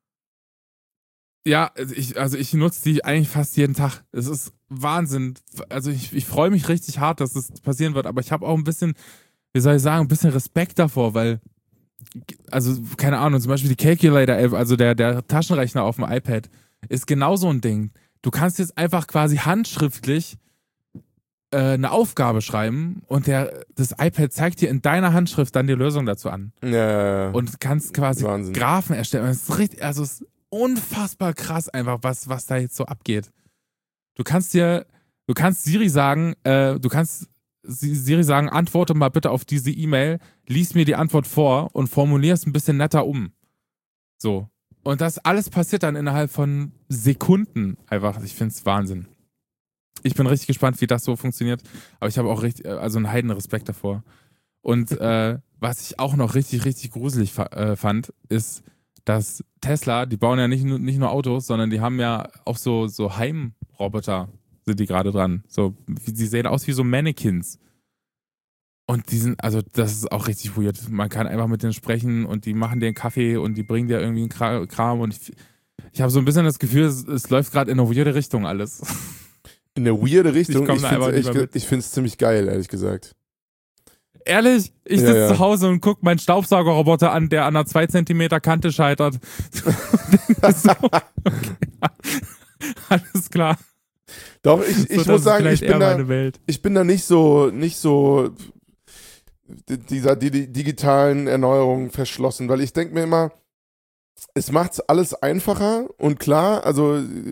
[SPEAKER 1] Ja, also ich, also ich nutze die eigentlich fast jeden Tag. Es ist Wahnsinn. Also ich, ich freue mich richtig hart, dass das passieren wird, aber ich habe auch ein bisschen, wie soll ich sagen, ein bisschen Respekt davor, weil, also keine Ahnung, zum Beispiel die Calculator-App, also der, der Taschenrechner auf dem iPad, ist genau so ein Ding. Du kannst jetzt einfach quasi handschriftlich äh, eine Aufgabe schreiben und der, das iPad zeigt dir in deiner Handschrift dann die Lösung dazu an.
[SPEAKER 2] Ja, ja, ja.
[SPEAKER 1] Und kannst quasi
[SPEAKER 2] Wahnsinn.
[SPEAKER 1] Graphen erstellen. Das ist richtig, also es ist unfassbar krass einfach, was, was da jetzt so abgeht. Du kannst dir, du kannst Siri sagen, äh, du kannst Siri sagen, antworte mal bitte auf diese E-Mail, lies mir die Antwort vor und formulier es ein bisschen netter um. So. Und das alles passiert dann innerhalb von Sekunden einfach. Ich finde es Wahnsinn. Ich bin richtig gespannt, wie das so funktioniert. Aber ich habe auch richtig, also einen heiden Respekt davor. Und äh, was ich auch noch richtig, richtig gruselig fa- äh, fand, ist, dass Tesla, die bauen ja nicht nur, nicht nur Autos, sondern die haben ja auch so, so Heimroboter, sind die gerade dran. So, die sehen aus wie so Mannequins. Und die sind, also das ist auch richtig weird. Man kann einfach mit denen sprechen und die machen dir einen Kaffee und die bringen dir irgendwie einen Kram. Und ich, ich habe so ein bisschen das Gefühl, es, es läuft gerade in eine weirde Richtung alles.
[SPEAKER 2] In eine weirde Richtung.
[SPEAKER 1] Ich komm
[SPEAKER 2] Ich,
[SPEAKER 1] da
[SPEAKER 2] finde
[SPEAKER 1] einfach
[SPEAKER 2] es
[SPEAKER 1] nicht mehr mit.
[SPEAKER 2] ich find's ziemlich geil, ehrlich gesagt.
[SPEAKER 1] Ehrlich, ich
[SPEAKER 2] Ja,
[SPEAKER 1] sitze
[SPEAKER 2] ja.
[SPEAKER 1] zu Hause und gucke meinen Staubsaugerroboter an, der an einer zwei Zentimeter Kante scheitert. So, okay. Alles klar.
[SPEAKER 2] Doch, ich, ich
[SPEAKER 1] So, das
[SPEAKER 2] muss
[SPEAKER 1] ist
[SPEAKER 2] sagen,
[SPEAKER 1] vielleicht
[SPEAKER 2] ich bin,
[SPEAKER 1] eher
[SPEAKER 2] da,
[SPEAKER 1] meine Welt.
[SPEAKER 2] ich bin da nicht so, nicht so dieser di di- digitalen Erneuerung verschlossen, weil ich denke mir immer, es macht alles einfacher und klar, also äh,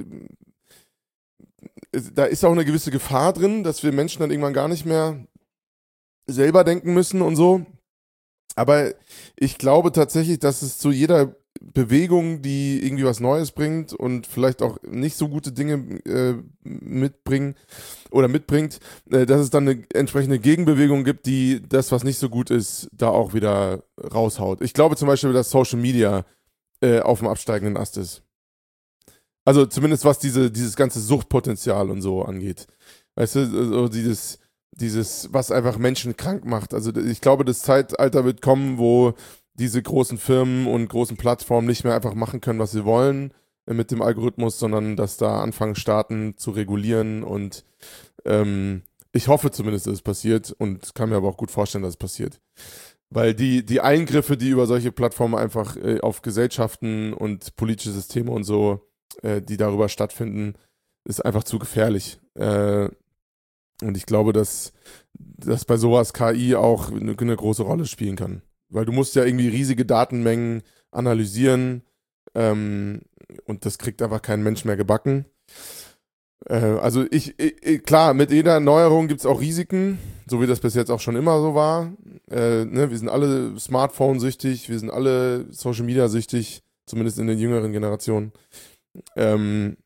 [SPEAKER 2] es, da ist auch eine gewisse Gefahr drin, dass wir Menschen dann irgendwann gar nicht mehr selber denken müssen und so. Aber ich glaube tatsächlich, dass es zu jeder Bewegung, die irgendwie was Neues bringt und vielleicht auch nicht so gute Dinge äh, mitbringen oder mitbringt, äh, dass es dann eine entsprechende Gegenbewegung gibt, die das, was nicht so gut ist, da auch wieder raushaut. Ich glaube zum Beispiel, dass Social Media äh, auf dem absteigenden Ast ist. Also zumindest was diese, dieses ganze Suchtpotenzial und so angeht. Weißt du, also dieses, dieses, was einfach Menschen krank macht. Also ich glaube, das Zeitalter wird kommen, wo diese großen Firmen und großen Plattformen nicht mehr einfach machen können, was sie wollen äh, mit dem Algorithmus, sondern dass da anfangen, Staaten zu regulieren und ähm, ich hoffe zumindest, dass es passiert und kann mir aber auch gut vorstellen, dass es passiert. Weil die, die Eingriffe, die über solche Plattformen einfach äh, auf Gesellschaften und politische Systeme und so, äh, die darüber stattfinden, ist einfach zu gefährlich. Äh, und ich glaube, dass, dass bei sowas K I auch eine, eine große Rolle spielen kann. Weil du musst ja irgendwie riesige Datenmengen analysieren ähm, und das kriegt einfach kein Mensch mehr gebacken. Äh, also ich, ich, klar, mit jeder Neuerung gibt es auch Risiken, so wie das bis jetzt auch schon immer so war. Äh, ne, wir sind alle Smartphone-süchtig, wir sind alle Social-Media-süchtig, zumindest in den jüngeren Generationen. Ähm,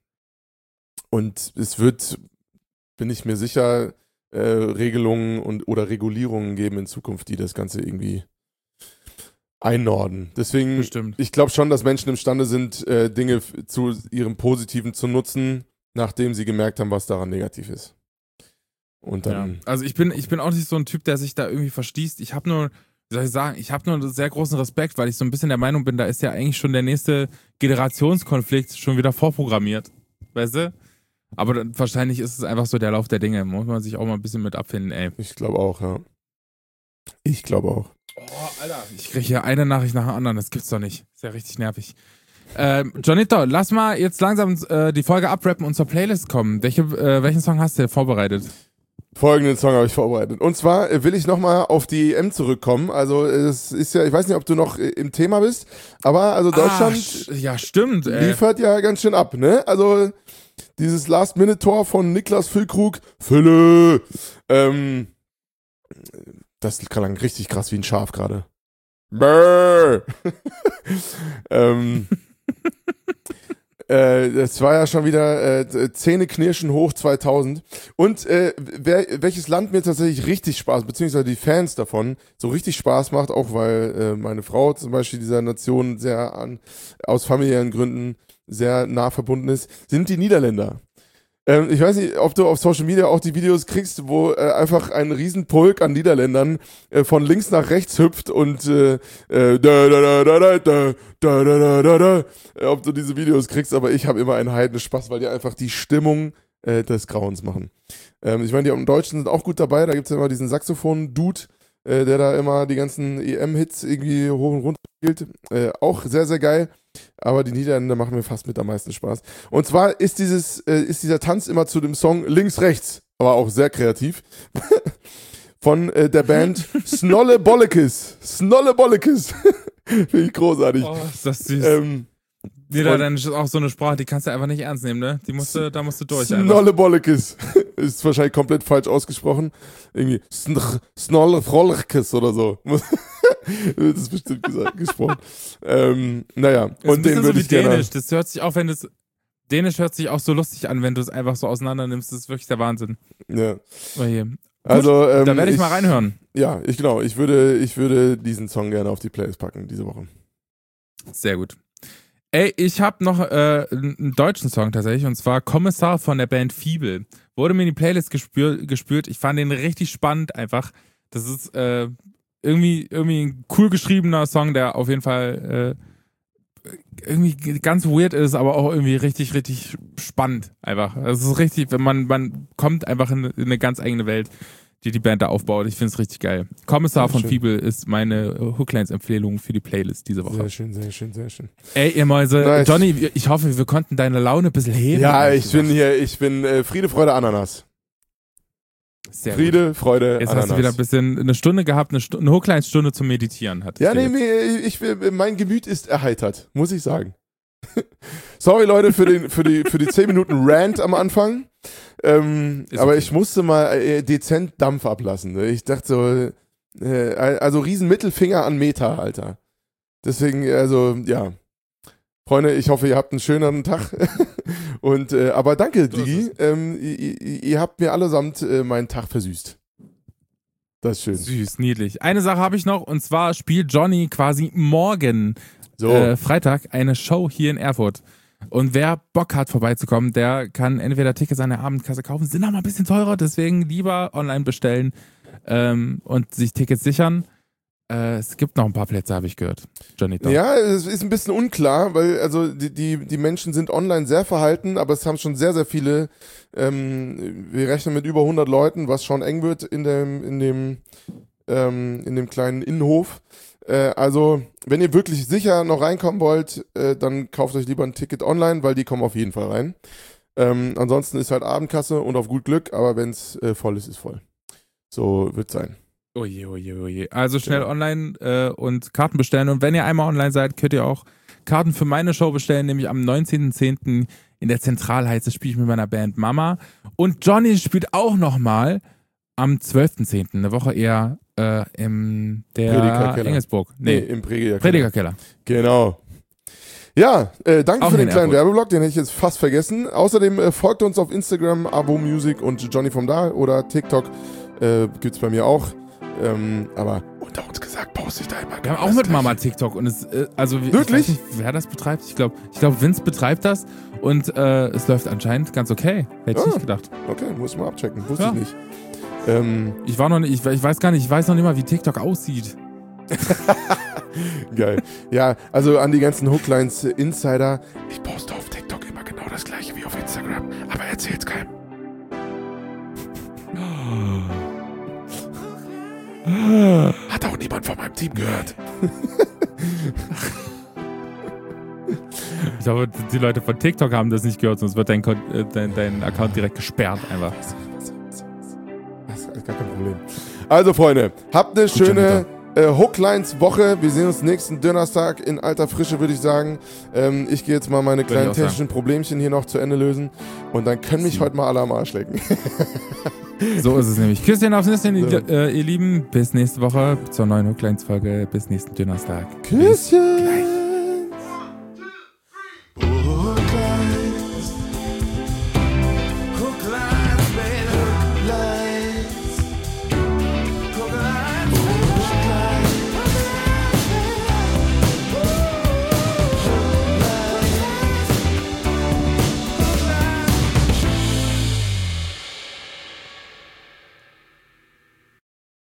[SPEAKER 2] und es wird, bin ich mir sicher, äh, Regelungen und oder Regulierungen geben in Zukunft, die das Ganze irgendwie einnorden. Deswegen,
[SPEAKER 1] Bestimmt.
[SPEAKER 2] ich glaube schon, dass Menschen imstande sind, äh, Dinge f- zu ihrem Positiven zu nutzen, nachdem sie gemerkt haben, was daran negativ ist. Und
[SPEAKER 1] Ja.
[SPEAKER 2] dann,
[SPEAKER 1] Also ich bin, ich bin auch nicht so ein Typ, der sich da irgendwie verschließt. Ich habe nur, wie soll ich sagen, ich habe nur einen sehr großen Respekt, weil ich so ein bisschen der Meinung bin, da ist ja eigentlich schon der nächste Generationskonflikt schon wieder vorprogrammiert. Weißt du? Aber dann, wahrscheinlich ist es einfach so der Lauf der Dinge. Muss man sich auch mal ein bisschen mit abfinden, ey.
[SPEAKER 2] ich glaube auch, ja. Ich glaube auch.
[SPEAKER 1] Oh, Alter. Ich kriege hier eine Nachricht nach der anderen, das gibt's doch nicht. Ist ja richtig nervig. Ähm, Johnito, lass mal jetzt langsam äh, die Folge abrappen und zur Playlist kommen. Welche, äh, welchen Song hast du vorbereitet?
[SPEAKER 2] Folgenden Song habe ich vorbereitet. Und zwar äh, will ich nochmal auf die E M zurückkommen. Also es ist ja, ich weiß nicht, ob du noch äh, im Thema bist, aber also Deutschland
[SPEAKER 1] Ah, sch- ja, stimmt, ey.
[SPEAKER 2] liefert ja ganz schön ab, ne? Also dieses Last-Minute-Tor von Niklas Füllkrug, Fülle, ähm, das klang richtig krass wie ein Schaf gerade. Brrr. ähm, äh, das war ja schon wieder äh, Zähneknirschen hoch zweitausend. Und äh, wer, welches Land mir tatsächlich richtig Spaß, beziehungsweise die Fans davon, so richtig Spaß macht, auch weil äh, meine Frau zum Beispiel dieser Nation sehr an, aus familiären Gründen sehr nah verbunden ist, sind die Niederländer. Ähm, ich weiß nicht, ob du auf Social Media auch die Videos kriegst, wo äh, einfach ein Riesenpulk an Niederländern äh, von links nach rechts hüpft und äh, äh, da, da, da, da, da, da, da, da, da, äh, ob du diese Videos kriegst, aber ich habe immer einen Heidenspaß, weil die einfach die Stimmung äh, des Grauens machen. Ähm, ich meine, die im Deutschen sind auch gut dabei, da gibt es ja immer diesen Saxophon-Dude, äh, der da immer die ganzen E M-Hits irgendwie hoch und runter spielt. Äh, auch sehr, sehr geil. Aber die Niederländer machen mir fast mit am meisten Spaß. Und zwar ist dieses, äh, ist dieser Tanz immer zu dem Song Links, Rechts, aber auch sehr kreativ, von äh, der Band Snolle Bollekes. Snolle Bollekes. Finde ich großartig.
[SPEAKER 1] Oh, ist das süß.
[SPEAKER 2] Ähm,
[SPEAKER 1] Niederländisch ist auch so eine Sprache, die kannst du einfach nicht ernst nehmen, ne? Die musst du, da musst du durch. einfach.
[SPEAKER 2] Snolle Bollekes. Ist wahrscheinlich komplett falsch ausgesprochen. Irgendwie Snr- Snolle Frollekes oder so. Das ist bestimmt gesagt, gesprochen. Ähm, naja,
[SPEAKER 1] Ist ein
[SPEAKER 2] und den
[SPEAKER 1] bisschen so
[SPEAKER 2] würde
[SPEAKER 1] wie
[SPEAKER 2] ich gerne.
[SPEAKER 1] Dänisch. Das hört sich auch, wenn das. Dänisch hört sich auch so lustig an, wenn du es einfach so auseinander nimmst. Das ist wirklich der Wahnsinn.
[SPEAKER 2] Ja.
[SPEAKER 1] Oh je.
[SPEAKER 2] Also, ähm,
[SPEAKER 1] Da werde ich mal reinhören.
[SPEAKER 2] Ja, ich genau. Ich würde, ich würde diesen Song gerne auf die Playlist packen diese Woche.
[SPEAKER 1] Sehr gut. Ey, ich habe noch äh, einen deutschen Song tatsächlich, und zwar Kommissar von der Band Fiebel. Wurde mir in die Playlist gespür, gespürt. Ich fand den richtig spannend einfach. Das ist äh, irgendwie, irgendwie ein cool geschriebener Song, der auf jeden Fall äh, irgendwie ganz weird ist, aber auch irgendwie richtig, richtig spannend einfach. Es ist richtig, wenn man, man kommt einfach in, in eine ganz eigene Welt. die die Band da aufbaut. Ich finde es richtig geil. Kommissar
[SPEAKER 2] Sehr
[SPEAKER 1] von
[SPEAKER 2] schön.
[SPEAKER 1] Fiebel ist meine Hooklines-Empfehlung für die Playlist diese Woche.
[SPEAKER 2] Sehr schön, sehr schön, sehr schön.
[SPEAKER 1] Ey, ihr Mäuse,
[SPEAKER 2] Nice.
[SPEAKER 1] Johnny, ich hoffe, wir konnten deine Laune ein bisschen heben.
[SPEAKER 2] Ja,
[SPEAKER 1] ehrlich
[SPEAKER 2] ich bin
[SPEAKER 1] gesagt.
[SPEAKER 2] hier, ich bin äh, Friede, Freude, Ananas.
[SPEAKER 1] Sehr
[SPEAKER 2] Friede,
[SPEAKER 1] gut.
[SPEAKER 2] Freude,
[SPEAKER 1] Jetzt
[SPEAKER 2] Ananas.
[SPEAKER 1] hast du wieder ein bisschen eine Stunde gehabt, eine, Stu- eine Hooklines-Stunde zum Meditieren. Hattest
[SPEAKER 2] Ja,
[SPEAKER 1] du
[SPEAKER 2] nee,
[SPEAKER 1] jetzt.
[SPEAKER 2] nee, ich, mein Gemüt ist erheitert, muss ich sagen. Sorry, Leute, für, den, für die, für die zehn Minuten Rant am Anfang. Ähm,
[SPEAKER 1] Ist
[SPEAKER 2] aber
[SPEAKER 1] okay.
[SPEAKER 2] ich musste mal äh, dezent Dampf ablassen. Ne? Ich dachte so, äh, also riesen Mittelfinger an Meta, Alter. Deswegen, also, ja. Freunde, ich hoffe, ihr habt einen schöneren Tag. Und, äh, aber danke,
[SPEAKER 1] So ist
[SPEAKER 2] Digi. Ähm, ihr, ihr, ihr habt mir allesamt äh, meinen Tag versüßt. Das ist schön.
[SPEAKER 1] Süß, niedlich. Eine Sache habe ich noch, und zwar spielt Johnny quasi morgen,
[SPEAKER 2] So.
[SPEAKER 1] äh, Freitag, eine Show hier in Erfurt. Und wer Bock hat, vorbeizukommen, der kann entweder Tickets an der Abendkasse kaufen, sind aber ein bisschen teurer, deswegen lieber online bestellen ähm, und sich Tickets sichern. Äh, es gibt noch ein paar Plätze, habe ich gehört. Johnny Dog.
[SPEAKER 2] Ja, es ist ein bisschen unklar, weil also die, die, die Menschen sind online sehr verhalten, aber es haben schon sehr, sehr viele, ähm, wir rechnen mit über hundert Leuten, was schon eng wird in dem, in dem, ähm, in dem kleinen Innenhof. Äh, also, wenn ihr wirklich sicher noch reinkommen wollt, äh, dann kauft euch lieber ein Ticket online, weil die kommen auf jeden Fall rein. Ähm, ansonsten ist halt Abendkasse und auf gut Glück, aber wenn es äh, voll ist, ist voll. So wird sein.
[SPEAKER 1] Oje, oje, oje. Also schnell
[SPEAKER 2] Genau.
[SPEAKER 1] online äh, und Karten bestellen. Und wenn ihr einmal online seid, könnt ihr auch Karten für meine Show bestellen, nämlich am neunzehnten zehnten in der Zentralheiz. Spiele ich mit meiner Band Mama. Und Johnny spielt auch nochmal am zwölften zehnten, eine Woche eher äh, im der
[SPEAKER 2] Predigerkeller.
[SPEAKER 1] Engelsburg.
[SPEAKER 2] Nee,
[SPEAKER 1] Nee,
[SPEAKER 2] im Predigerkeller.
[SPEAKER 1] Predigerkeller.
[SPEAKER 2] Genau. Ja, äh, danke
[SPEAKER 1] Auch
[SPEAKER 2] für den
[SPEAKER 1] in
[SPEAKER 2] kleinen
[SPEAKER 1] Erfurt.
[SPEAKER 2] Werbeblock, den hätte ich jetzt fast vergessen. Außerdem äh, folgt uns auf Instagram, Abo Music und Johnny vom Da oder TikTok äh, gibt's bei mir auch. Ähm, aber unter uns gesagt, poste ich da immer.
[SPEAKER 1] Wir haben auch mit Mama TikTok und es, äh, also ich
[SPEAKER 2] Wirklich?
[SPEAKER 1] weiß nicht, wer das betreibt. Ich glaube, ich glaub, Vince betreibt das und äh, es läuft anscheinend ganz okay. Hätte ich
[SPEAKER 2] Ah.
[SPEAKER 1] nicht gedacht.
[SPEAKER 2] Okay, muss ich mal abchecken. Wusste
[SPEAKER 1] Ja.
[SPEAKER 2] ich nicht. Ähm,
[SPEAKER 1] Ich war noch nicht, ich, ich weiß gar nicht, ich weiß noch nicht mal, wie TikTok aussieht.
[SPEAKER 2] geil. Ja, also an die ganzen Hooklines äh, Insider. Ich poste auf TikTok immer genau das gleiche wie auf Instagram, aber erzähl's keinem. Hat auch niemand von meinem Team gehört.
[SPEAKER 1] Ich glaube, die Leute von TikTok haben das nicht gehört, sonst wird dein, Kon- äh, dein, dein Account direkt gesperrt einfach.
[SPEAKER 2] Das ist gar kein Problem. Also, Freunde, habt eine schöne äh, Hooklines-Woche. Wir sehen uns nächsten Donnerstag in alter Frische, würde ich sagen. Ähm, ich gehe jetzt mal meine
[SPEAKER 1] ich
[SPEAKER 2] kleinen
[SPEAKER 1] auch sagen.
[SPEAKER 2] technischen Problemchen hier noch zu Ende lösen. Und dann können mich
[SPEAKER 1] Sie.
[SPEAKER 2] heute mal alle am Arsch lecken.
[SPEAKER 1] So ist es nämlich. Küsschen aufs Nüsschen,
[SPEAKER 2] So.
[SPEAKER 1] äh, ihr Lieben. Bis nächste Woche zur neuen Hooklines-Folge. Bis nächsten Donnerstag.
[SPEAKER 2] Küsschen!